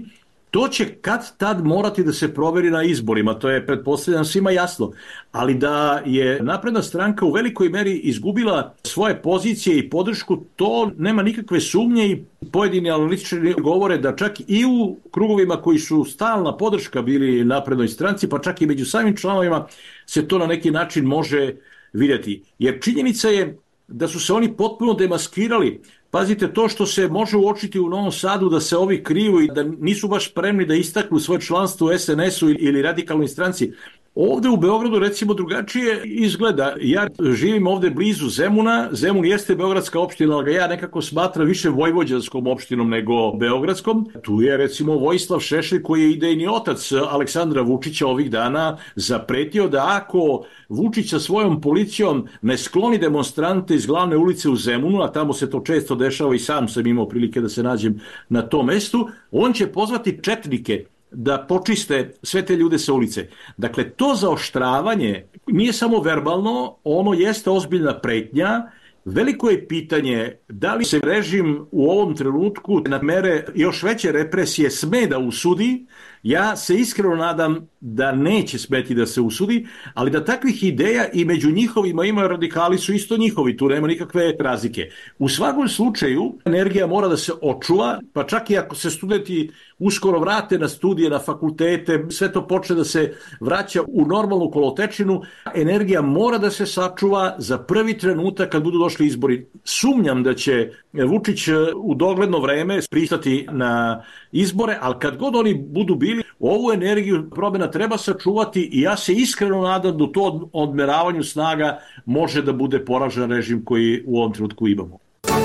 Speaker 6: To će kad tad morati da se proveri na izborima, to je pretpostavljam svima jasno, ali da je Napredna stranka u velikoj meri izgubila svoje pozicije i podršku, to nema nikakve sumnje i pojedini analitičari govore da čak i u krugovima koji su stalna podrška bili Naprednoj stranci, pa čak i među samim članovima se to na neki način može vidjeti. Jer činjenica je da su se oni potpuno demaskirali. Pazite, to što se može uočiti u Novom Sadu da se ovi kriju i da nisu baš spremni da istaknu svoje članstvo u SNS-u ili radikalnoj stranci. Ovde u Beogradu recimo drugačije izgleda. Ja živim ovde blizu Zemuna. Zemun jeste beogradska opština, ali ga ja nekako smatram više vojvođanskom opštinom nego beogradskom. Tu je recimo Vojislav Šešelj koji je idejni otac Aleksandra Vučića ovih dana zapretio da ako Vučić sa svojom policijom ne skloni demonstrante iz glavne ulice u Zemunu, a tamo se to često dešava i sam sam imao prilike da se nađem na tom mestu, on će pozvati četnike da počiste sve te ljude sa ulice. Dakle, to zaoštravanje nije samo verbalno, ono jeste ozbiljna pretnja. Veliko je pitanje da li se režim u ovom trenutku na mere još veće represije sme da usudi. Ja se iskreno nadam da neće smeti da se usudi, ali da takvih ideja i među njihovima ima radikali su isto njihovi, tu nema nikakve razlike. U svakom slučaju energija mora da se očuva, pa čak i ako se studenti uskoro vrate na studije, na fakultete, sve to počne da se vraća u normalnu kolotečinu, energija mora da se sačuva za prvi trenutak kad budu došli izbori. Sumnjam da će Vučić u dogledno vreme pristati na izbore, ali kad god oni budu bili, ovu energiju promjena treba sačuvati i ja se iskreno nadam da u to odmeravanju snaga može da bude poražen režim koji u ovom trenutku imamo.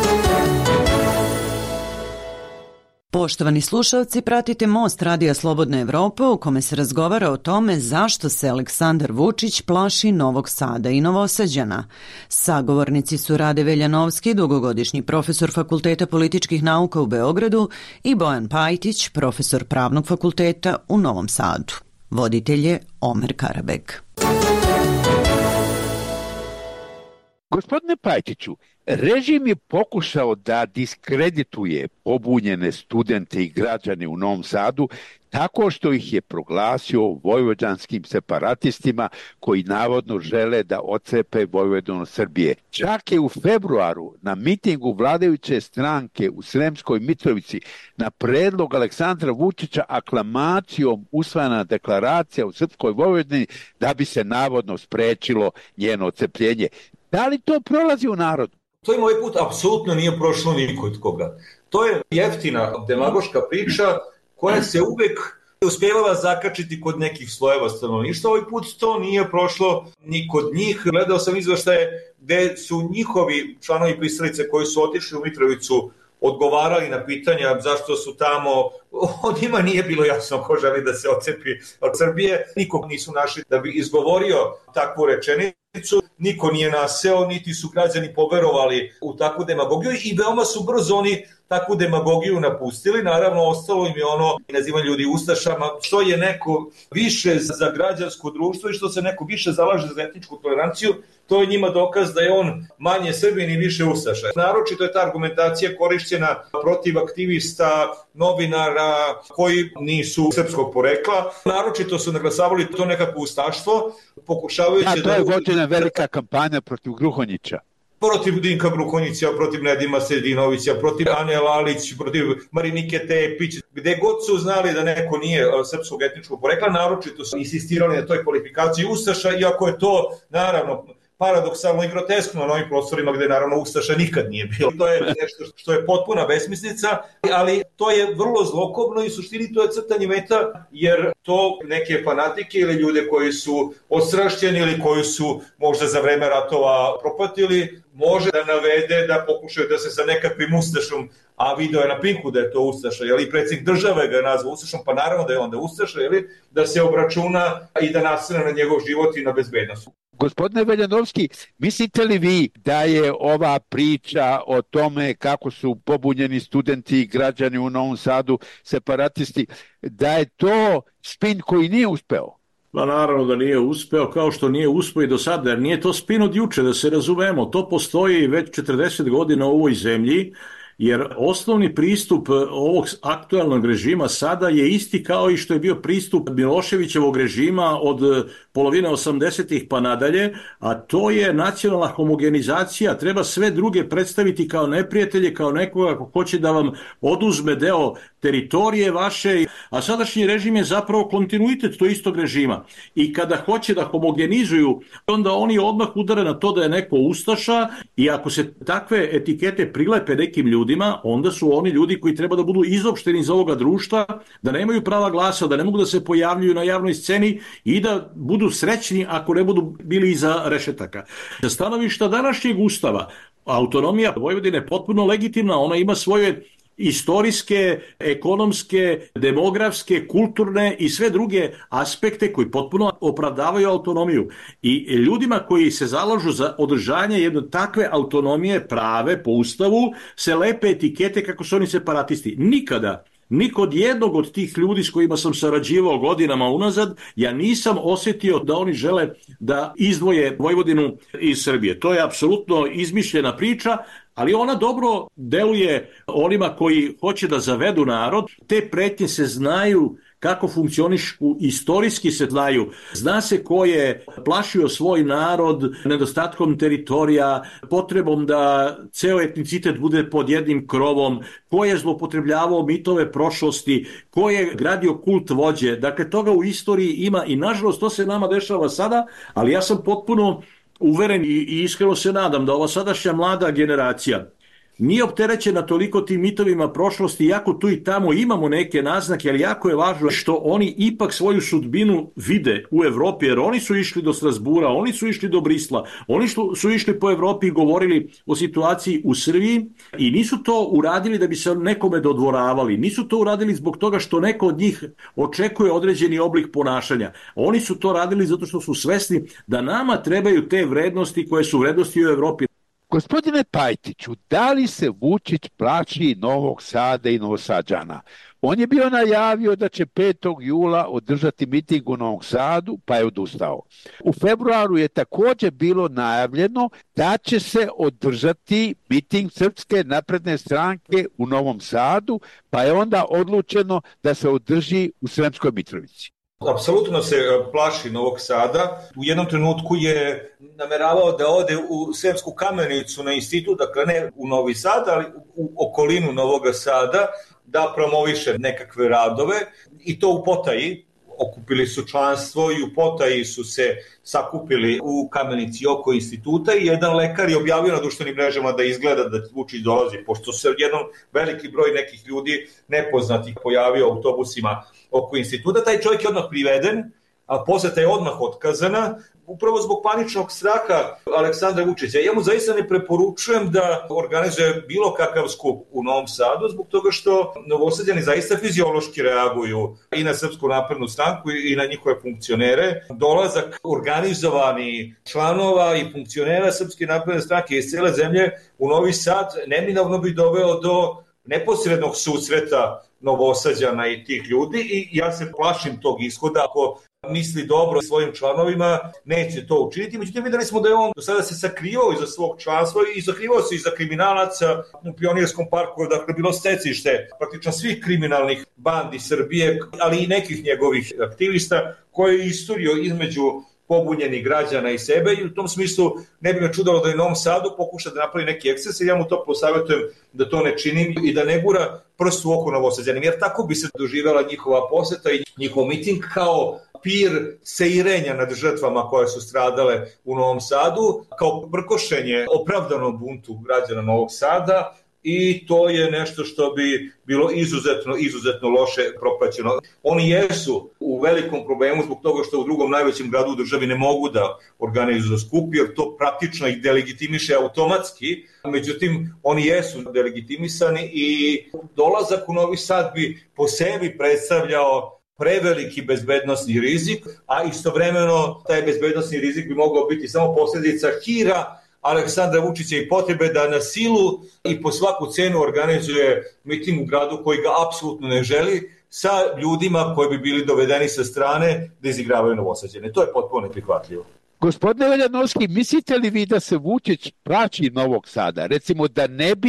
Speaker 10: Poštovani slušalci, pratite Most Radija Slobodna Evropa u kome se razgovara o tome zašto se Aleksandar Vučić plaši Novog Sada i Novosađana. Sagovornici su Rade Veljanovski, dugogodišnji profesor Fakulteta političkih nauka u Beogradu, i Bojan Pajtić, profesor Pravnog fakulteta u Novom Sadu. Voditelj je Omer Karabeg.
Speaker 9: Gospodine Pajtiću, režim je pokušao da diskredituje pobunjene studente i građane u Novom Sadu tako što ih je proglasio vojvođanskim separatistima koji navodno žele da otcepe Vojvodinu Srbije. Čak je u februaru na mitingu vladajuće stranke u Sremskoj Mitrovici na predlog Aleksandra Vučića aklamacijom usvojena deklaracija u Srpskoj Vojvodini da bi se navodno sprečilo njeno otcepljenje. Da li to prolazi u narodu?
Speaker 24: To im ovaj put apsolutno nije prošlo nikod koga. To je jeftina demagoška priča koja se uvek uspjevala zakačiti kod nekih slojeva stanovništva. Ovaj put to nije prošlo ni kod njih. Gledao sam izveštaje gde su njihovi članovi pristalice koji su otišli u Mitrovicu odgovarali na pitanja zašto su tamo, od njima nije bilo jasno ko želi da se otcepi od Srbije. Nikog nisu našli da bi izgovorio takvu rečenicu, niko nije naseo, niti su građani poverovali u takvu demagogiju i veoma su brzo oni takvu demagogiju napustili. Naravno, ostalo im je ono nazivanje ljudi ustašama, što je neko više za građansko društvo i što se neko više zalaže za etničku toleranciju, to je njima dokaz da je on manje Srbin i više ustaša. Naročito je ta argumentacija korišćena protiv aktivista, novinara koji nisu srpskog porekla. Naročito su naglasavali to nekako ustaštvo, pokušavajući
Speaker 9: to je vođena velika kampanja protiv Gruhonjića.
Speaker 24: Protiv Dinka Gruhonjića, protiv Nedima Sedinovića, protiv Ane Lalić, protiv Marinike Tepić, gde god su znali da neko nije srpskog etničkog porekla, naročito su insistirali na toj kvalifikaciji ustaša, iako je to, naravno, paradoksalno i groteskno na ovim prostorima gde naravno ustaša nikad nije bilo. To je nešto što je potpuna besmislica, ali to je vrlo zlokobno i suštini to je crtanje meta, jer to neke fanatike ili ljude koji su odstrašćeni ili koji su možda za vreme ratova propatili, može da navede da pokušaju da se sa nekakvim ustašom, a video je na Pinku da je to ustaša, i predsjednik države ga je nazvao ustašom, pa naravno da je onda ustaša, da se obračuna i da nasrne na njegov život i na bezbednost.
Speaker 9: Gospodine Veljanovski, mislite li vi da je ova priča o tome kako su pobunjeni studenti i građani u Novom Sadu separatisti, da je to spin koji nije uspeo?
Speaker 6: Pa naravno da nije uspeo, kao što nije uspeo i do sada, jer nije to spin od juče, da se razumemo. To postoji već 40 godina u ovoj zemlji jer osnovni pristup ovog aktualnog režima sada je isti kao i što je bio pristup Miloševićevog režima od polovine 80-ih pa nadalje, a to je nacionalna homogenizacija. Treba sve druge predstaviti kao neprijatelje, kao nekoga ko hoće da vam oduzme deo teritorije vaše, a sadašnji režim je zapravo kontinuitet tog istog režima. I kada hoće da homogenizuju, onda oni odmah udare na to da je neko ustaša, i ako se takve etikete prilepe nekim ljudima, onda su oni ljudi koji treba da budu izopšteni iz ovoga društva, da nemaju prava glasa, da ne mogu da se pojavljuju na javnoj sceni i da budu srećni ako ne budu bili iza rešetaka. Sa stanovišta današnjeg ustava, autonomija Vojvodine je potpuno legitimna, ona ima svoje istorijske, ekonomske, demografske, kulturne i sve druge aspekte koji potpuno opravdavaju autonomiju. I ljudima koji se zalažu za održanje jedne takve autonomije prave po ustavu se lepe etikete kako su oni separatisti. Nikada niko od jednog od tih ljudi s kojima sam sarađivao godinama unazad, ja nisam osjetio da oni žele da izdvoje Vojvodinu iz Srbije. To je apsolutno izmišljena priča, ali ona dobro deluje onima koji hoće da zavedu narod. Te pretnje se znaju kako funkcionišu, istorijski se znaju. Zna se ko je plašio svoj narod nedostatkom teritorija, potrebom da ceo etnicitet bude pod jednim krovom, ko je zloupotrebljavao mitove prošlosti, ko je gradio kult vođe. Dakle, toga u istoriji ima i nažalost to se nama dešava sada, ali ja sam potpuno uveren i iskreno se nadam da ova sadašnja mlada generacija nije opterećena toliko tim mitovima prošlosti, iako tu i tamo imamo neke naznake, ali jako je važno što oni ipak svoju sudbinu vide u Evropi, jer oni su išli do Strasbura, oni su išli do Brisla, oni su išli po Evropi i govorili o situaciji u Srbiji i nisu to uradili da bi se nekome dodvoravali, nisu to uradili zbog toga što neko od njih očekuje određeni oblik ponašanja. Oni su to radili zato što su svesni da nama trebaju te vrednosti koje su vrednosti u Evropi.
Speaker 9: Gospodine Pajtiću, da li se Vučić plaši Novog Sada i Novosađana? On je bio najavio da će 5. jula održati miting u Novom Sadu, pa je odustao. U februaru je također bilo najavljeno da će se održati miting Srpske napredne stranke u Novom Sadu, pa je onda odlučeno da se održi u Sremskoj Mitrovici.
Speaker 24: Apsolutno se plaši Novog Sada. U jednom trenutku je nameravao da ode u Sremsku Kamenicu na institut, dakle ne u Novi Sad, ali u okolinu Novog Sada, da promoviše nekakve radove i to u potaji. Okupili su članstvo i u potaji su se sakupili u Kamenici oko instituta i jedan lekar je objavio na društvenim mrežama da izgleda da Vučić dolazi, pošto se jednom veliki broj nekih ljudi nepoznatih pojavio u autobusima oko instituta. Taj čovjek je odmah priveden, a poseta je odmah otkazana, upravo zbog paničnog straha Aleksandra Vučića. Ja mu zaista ne preporučujem da organizuje bilo kakav skup u Novom Sadu, zbog toga što Novosađani zaista fiziološki reaguju i na Srpsku naprednu stranku i na njihove funkcionere. Dolazak organizovani članova i funkcionera Srpske napredne stranke iz cele zemlje u Novi Sad neminovno bi doveo do neposrednog susreta Novosađana i tih ljudi i ja se plašim tog ishoda. Ako misli dobro svojim članovima, neće to učiniti. Međutim, videli smo da je on do sada se sakrivao iza svog članstva i sakrivao se iza kriminalaca u Pionirskom parku, dakle bilo stecište praktično svih kriminalnih bandi Srbije, ali i nekih njegovih aktivista koje je isturio između pobunjenih građana i sebe i u tom smislu ne bi me čudalo da je u Novom Sadu pokuša da napravi neki eksces i ja mu to posavjetujem da to ne čini i da ne gura prst u oko Novosađanima, jer tako bi se doživjela njihova poseta i njihov miting kao pir seirenja nad žrtvama koje su stradale u Novom Sadu, kao prkošenje opravdanom buntu građana Novog Sada i to je nešto što bi bilo izuzetno loše propraćeno. Oni jesu u velikom problemu zbog toga što u drugom najvećem gradu u državi ne mogu da organizuju skup, jer to praktično ih delegitimiše automatski. Međutim, oni jesu delegitimisani i dolazak u Novi Sad bi po sebi predstavljao preveliki bezbednosni rizik, a istovremeno taj bezbednosni rizik bi mogao biti samo posljedica hira Aleksandra Vučića i potrebe da na silu i po svaku cenu organizuje miting u gradu koji ga apsolutno ne želi, sa ljudima koji bi bili dovedeni sa strane da izigravaju Novosađane. To je potpuno neprihvatljivo.
Speaker 9: Gospodine Veljanovski, mislite li vi da se Vučić plaši Novog Sada? Recimo da ne bi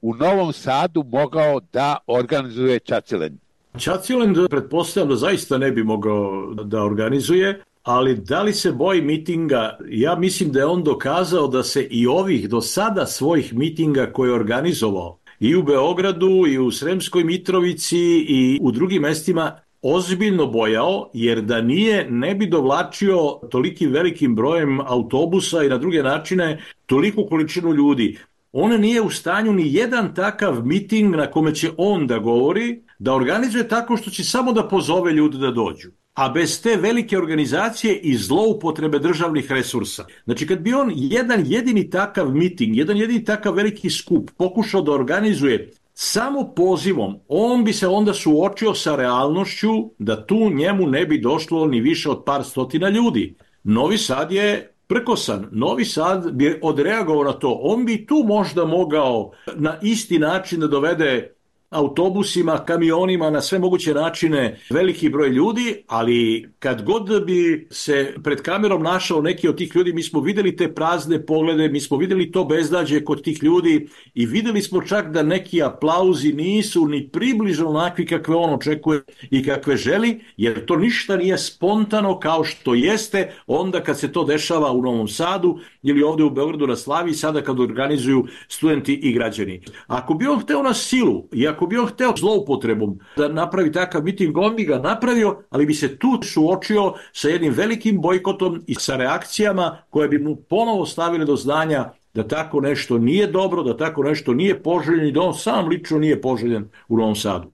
Speaker 9: u Novom Sadu mogao da organizuje Čacilen?
Speaker 6: Čacilen, pretpostavljam da zaista ne bi mogao da organizuje, ali da li se boji mitinga? Ja mislim da je on dokazao da se i ovih do sada svojih mitinga koje je organizovao i u Beogradu i u Sremskoj Mitrovici i u drugim mestima ozbiljno bojao, jer da nije ne bi dovlačio tolikim velikim brojem autobusa i na druge načine toliku količinu ljudi. On nije u stanju ni jedan takav miting na kome će on da govori, da organizuje tako što će samo da pozove ljude da dođu. A bez te velike organizacije i zloupotrebe državnih resursa. Znači, kad bi on jedan jedini takav miting, jedan jedini takav veliki skup pokušao da organizuje samo pozivom, on bi se onda suočio sa realnošću da tu njemu ne bi došlo ni više od par stotina ljudi. Novi Sad je prkosan. Novi Sad bi odreagovao na to. On bi tu možda mogao na isti način da dovede autobusima, kamionima, na sve moguće načine veliki broj ljudi, ali kad god bi se pred kamerom našao neki od tih ljudi, mi smo videli te prazne poglede, mi smo videli to beznađe kod tih ljudi i videli smo čak da neki aplauzi nisu ni približno onakvi kakve on očekuje i kakve želi, jer to ništa nije spontano kao što jeste onda kad se to dešava u Novom Sadu ili ovde u Beogradu na Slavi, sada kad organizuju studenti i građani. Ako bi on hteo na silu i ako bi on hteo zloupotrebom da napravi takav miting, on bi ga napravio, ali bi se tu suočio sa jednim velikim bojkotom i sa reakcijama koje bi mu ponovo stavile do znanja da tako nešto nije dobro, da tako nešto nije poželjen i da on sam lično nije poželjen u Novom Sadu.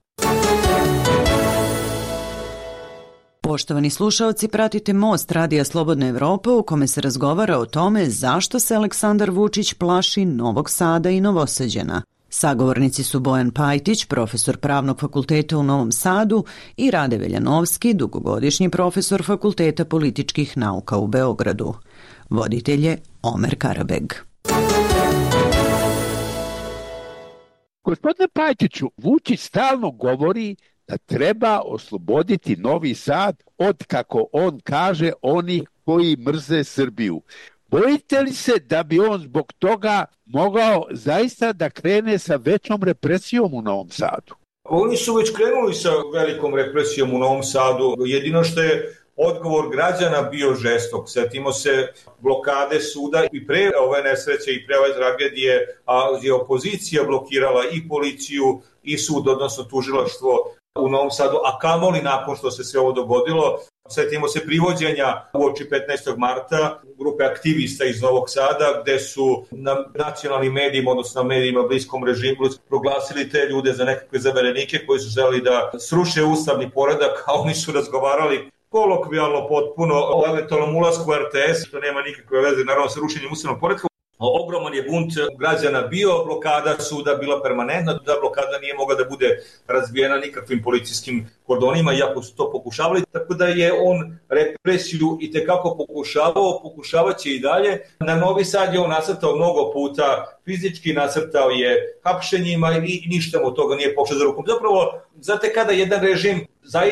Speaker 10: Poštovani slušaoci, pratite Most Radija Slobodna Evropa u kome se razgovara o tome zašto se Aleksandar Vučić plaši Novog Sada i Novosađana. Sagovornici su Bojan Pajtić, profesor Pravnog fakulteta u Novom Sadu, i Rade Veljanovski, dugogodišnji profesor Fakulteta političkih nauka u Beogradu. Voditelj je Omer Karabeg.
Speaker 9: Gospodine Pajtiću, Vučić stalno govori da treba osloboditi Novi Sad od, kako on kaže, onih koji mrze Srbiju. Bojite li se da bi on zbog toga mogao zaista da krene sa većom represijom u Novom Sadu?
Speaker 24: Oni su već krenuli sa velikom represijom u Novom Sadu. Jedino što je odgovor građana bio žestok. Sjetimo se blokade suda i pre ove nesreće i pre ove tragedije, a je opozicija blokirala i policiju i sud, odnosno tužilaštvo u Novom Sadu, a kamoli nakon što se sve ovo dogodilo. Sjetimo se privođenja uoči 15. marta grupe aktivista iz Novog Sada, gde su na nacionalnim medijima, odnosno na medijima bliskom režimu, proglasili te ljude za nekakve zaverenike koji su želi da sruše ustavni poredak, a oni su razgovarali kolokvijalno potpuno o eventualnom ulasku u RTS, što nema nikakve veze naravno sa rušenjem ustavnog poretka. Ogroman je bunt građana bio, blokada suda bila permanentna, da blokada nije mogla da bude razbijena nikakvim policijskim kordonima, iako su to pokušavali, tako da je on represiju i tekako pokušavaće i dalje. Na Novi Sad je on nasrtao mnogo puta, fizički nasrtao je hapšenjima i ništa mu toga nije pošao za rukom. Zapravo, znate kada jedan režim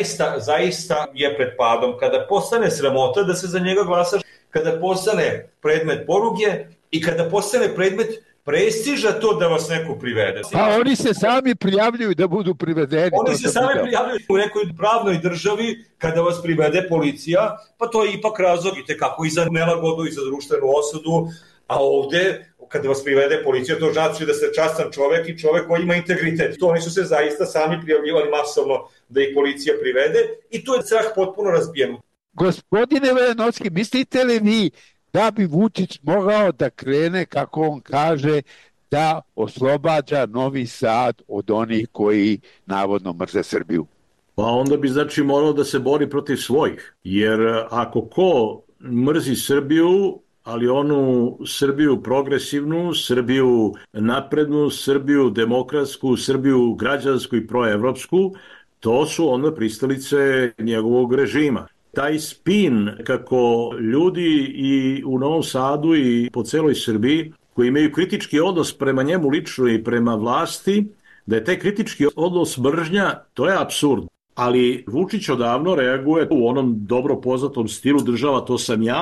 Speaker 24: zaista je pred padom, kada postane sramota da se za njega glasaš, kada postane predmet poruge, i kada postane predmet prestiža to da vas neko privede.
Speaker 9: A oni se sami prijavljuju da budu privedeni.
Speaker 24: Oni se sami prijavljuju u nekoj pravnoj državi kada vas privede policija, pa to je ipak razlog i tekako i za nelagodu i za društvenu osudu, a ovde kada vas privede policija, to znači da ste častan čovek i čovek koji ima integritet. To oni su se zaista sami prijavljivali masovno da ih policija privede i tu je strah potpuno razbijen.
Speaker 9: Gospodine Veljanovski, mislite li vi da bi Vučić mogao da krene, kako on kaže, da oslobađa Novi Sad od onih koji navodno mrze Srbiju?
Speaker 6: Pa onda bi znači morao da se bori protiv svojih, jer ako ko mrzi Srbiju, ali onu Srbiju progresivnu, Srbiju naprednu, Srbiju demokratsku, Srbiju građansku i proevropsku, to su onda pristalice njegovog režima. Taj spin kako ljudi i u Novom Sadu i po celoj Srbiji koji imaju kritički odnos prema njemu lično i prema vlasti, da je taj kritički odnos mržnja, to je apsurd. Ali Vučić odavno reaguje u onom dobro poznatom stilu država to sam ja,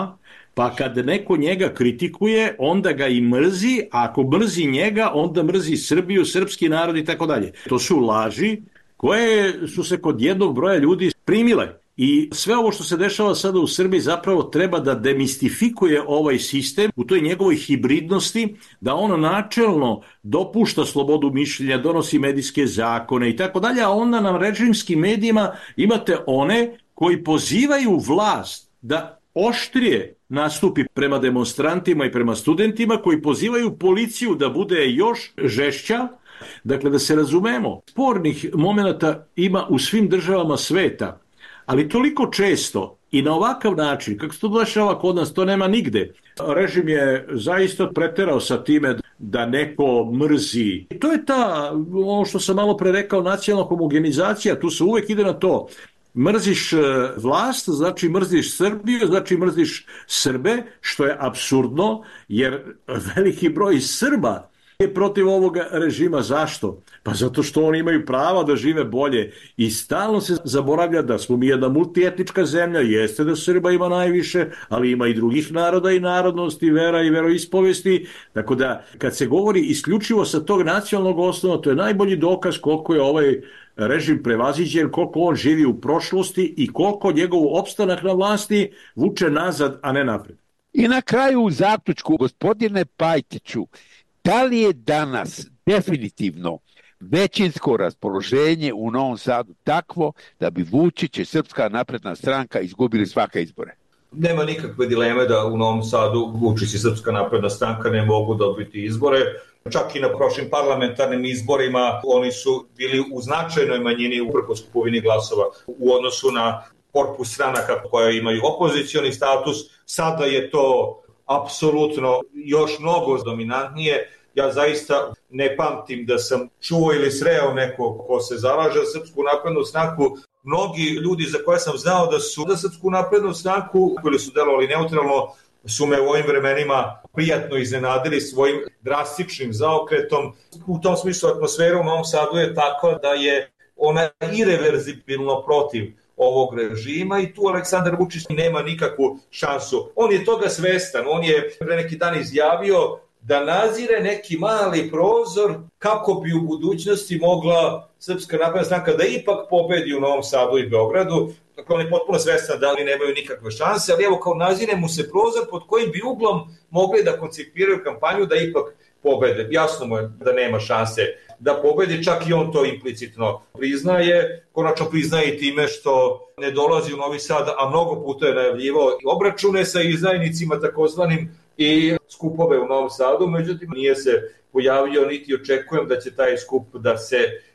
Speaker 6: Pa kad neko njega kritikuje, onda ga i mrzi, a ako mrzi njega, onda mrzi Srbiju, srpski narod i tako dalje. To su laži koje su se kod jednog broja ljudi primile. I sve ovo što se dešava sada u Srbiji zapravo treba da demistifikuje ovaj sistem u toj njegovoj hibridnosti, da on načelno dopušta slobodu mišljenja, donosi medijske zakone i tako dalje, a onda na režimskim medijima imate one koji pozivaju vlast da oštrije nastupi prema demonstrantima i prema studentima, koji pozivaju policiju da bude još žešća. Dakle, da se razumemo, spornih momenata ima u svim državama sveta, ali toliko često i na ovakav način, kako se to dešava kod nas, to nema nigde. Režim je zaista preterao sa time da neko mrzi. To je ono što sam malo pre rekao, nacionalna homogenizacija, tu se uvek ide na to. Mrziš vlast, znači mrziš Srbiju, znači mrziš Srbe, što je apsurdno, jer veliki broj Srba je protiv ovog režima. Zašto? Pa zato što oni imaju prava da žive bolje i stalno se zaboravlja da smo mi jedna multietnička zemlja, jeste da Srba ima najviše, ali ima i drugih naroda i narodnosti, vera i veroispovesti, tako da kad se govori isključivo sa tog nacionalnog osnova, to je najbolji dokaz koliko je ovaj režim prevaziđen, koliko on živi u prošlosti i koliko njegov opstanak na vlasti vuče nazad, a ne napred.
Speaker 9: I na kraju u zaključku, gospodine Pajtiću, da li je danas definitivno većinsko raspoloženje u Novom Sadu takvo da bi Vučić i Srpska napredna stranka izgubili svake izbore?
Speaker 24: Nema nikakve dileme da u Novom Sadu Vučić i Srpska napredna stranka ne mogu dobiti izbore. Čak i na prošlim parlamentarnim izborima oni su bili u značajnoj manjini uprkos kupovini glasova u odnosu na korpus stranaka koje imaju opozicioni status. Sada je to apsolutno još mnogo dominantnije. Ja zaista ne pamtim da sam čuo ili sreo neko ko se zalaže za Srpsku naprednu stranku. Mnogi ljudi za koje sam znao da su za Srpsku naprednu stranku ili su delovali neutralno su me u ovim vremenima prijatno iznenadili svojim drastičnim zaokretom. U tom smislu atmosfera u Novom Sadu je takva da je ona irreverzibilno protiv ovog režima i tu Aleksandar Vučić nema nikakvu šansu. On je toga svestan, on je pre neki dan izjavio da nazire neki mali prozor kako bi u budućnosti mogla Srpska napredna stranka da ipak pobedi u Novom Sadu i Beogradu. Dakle, on je potpuno svestan da oni nemaju nikakve šanse, ali evo kao nazire mu se prozor pod kojim bi uglom mogli da koncipiraju kampanju da ipak pobede. Jasno mu je da nema šanse da pobedi, čak i on to implicitno priznaje. Konačno priznaje i time što ne dolazi u Novi Sad, a mnogo puta je najavljivao i obračune sa izdajnicima takozvanim i skupove u Novom Sadu, međutim nije se pojavio niti očekujem da će taj skup da se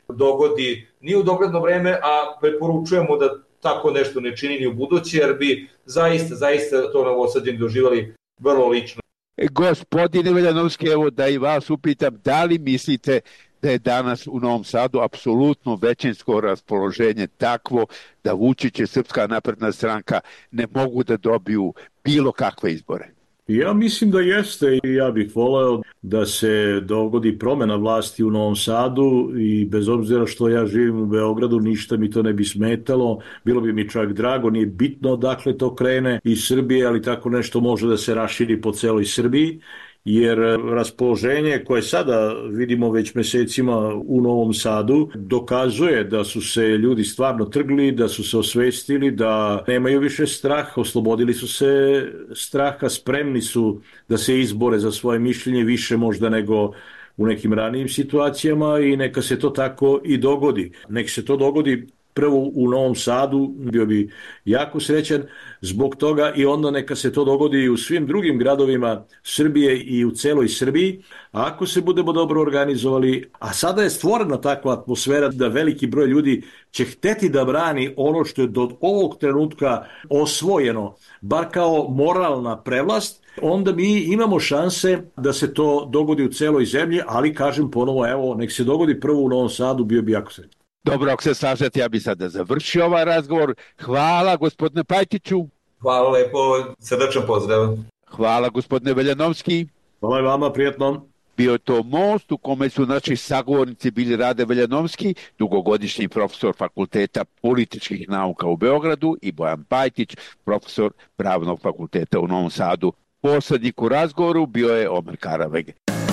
Speaker 24: dogodi ni u dogledno vreme, a preporučujemo da tako nešto ne čini ni u budući, jer bi zaista to Novosađani doživali vrlo lično.
Speaker 9: Gospodine Veljanovski, evo da i vas upitam, da li mislite da je danas u Novom Sadu apsolutno većinsko raspoloženje takvo da Vučić i Srpska napredna stranka ne mogu da dobiju bilo kakve izbore?
Speaker 6: Ja mislim da jeste i ja bih voleo da se dogodi promena vlasti u Novom Sadu i bez obzira što ja živim u Beogradu, ništa mi to ne bi smetalo, bilo bi mi čak drago, nije bitno odakle to krene iz Srbije, ali tako nešto može da se raširi po celoj Srbiji, jer raspoloženje koje sada vidimo već mesecima u Novom Sadu dokazuje da su se ljudi stvarno trgli, da su se osvestili, da nemaju više strah, oslobodili su se straha, spremni su da se izbore za svoje mišljenje više možda nego u nekim ranijim situacijama i neka se to tako i dogodi. Nek se to dogodi prvo u Novom Sadu, bio bi jako srećan zbog toga i onda neka se to dogodi i u svim drugim gradovima Srbije i u celoj Srbiji. A ako se budemo dobro organizovali, a sada je stvorena takva atmosfera da veliki broj ljudi će hteti da brani ono što je do ovog trenutka osvojeno, bar kao moralna prevlast, onda mi imamo šanse da se to dogodi u celoj zemlji, ali kažem ponovo, evo, nek se dogodi prvo u Novom Sadu, bio bi jako srećan.
Speaker 9: Dobro, ako se slažete, ja bih sada završio ovaj razgovor. Hvala, gospodine Pajtiću.
Speaker 24: Hvala lepo, srdačan pozdrav.
Speaker 9: Hvala, gospodine Veljanovski.
Speaker 6: Hvala i vama, prijatno.
Speaker 9: Bio je to most u kome su naši sagovornici bili Rade Veljanovski, dugogodišnji profesor Fakulteta političkih nauka u Beogradu, i Bojan Pajtić, profesor Pravnog fakulteta u Novom Sadu. Poslednik u razgovoru bio je Omer Karaveg.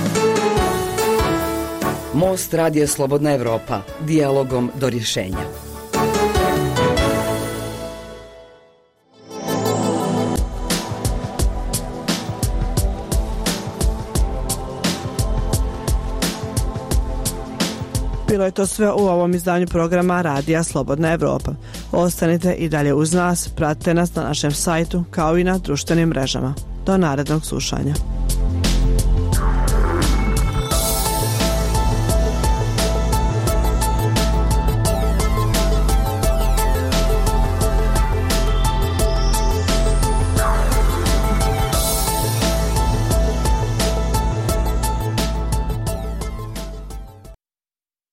Speaker 5: Most Radija Slobodna Evropa, dijalogom do rješenja.
Speaker 2: Bilo je to sve u ovom izdanju programa Radija Slobodna Evropa. Ostanite i dalje uz nas, pratite nas na našem sajtu kao i na društvenim mrežama. Do narednog slušanja.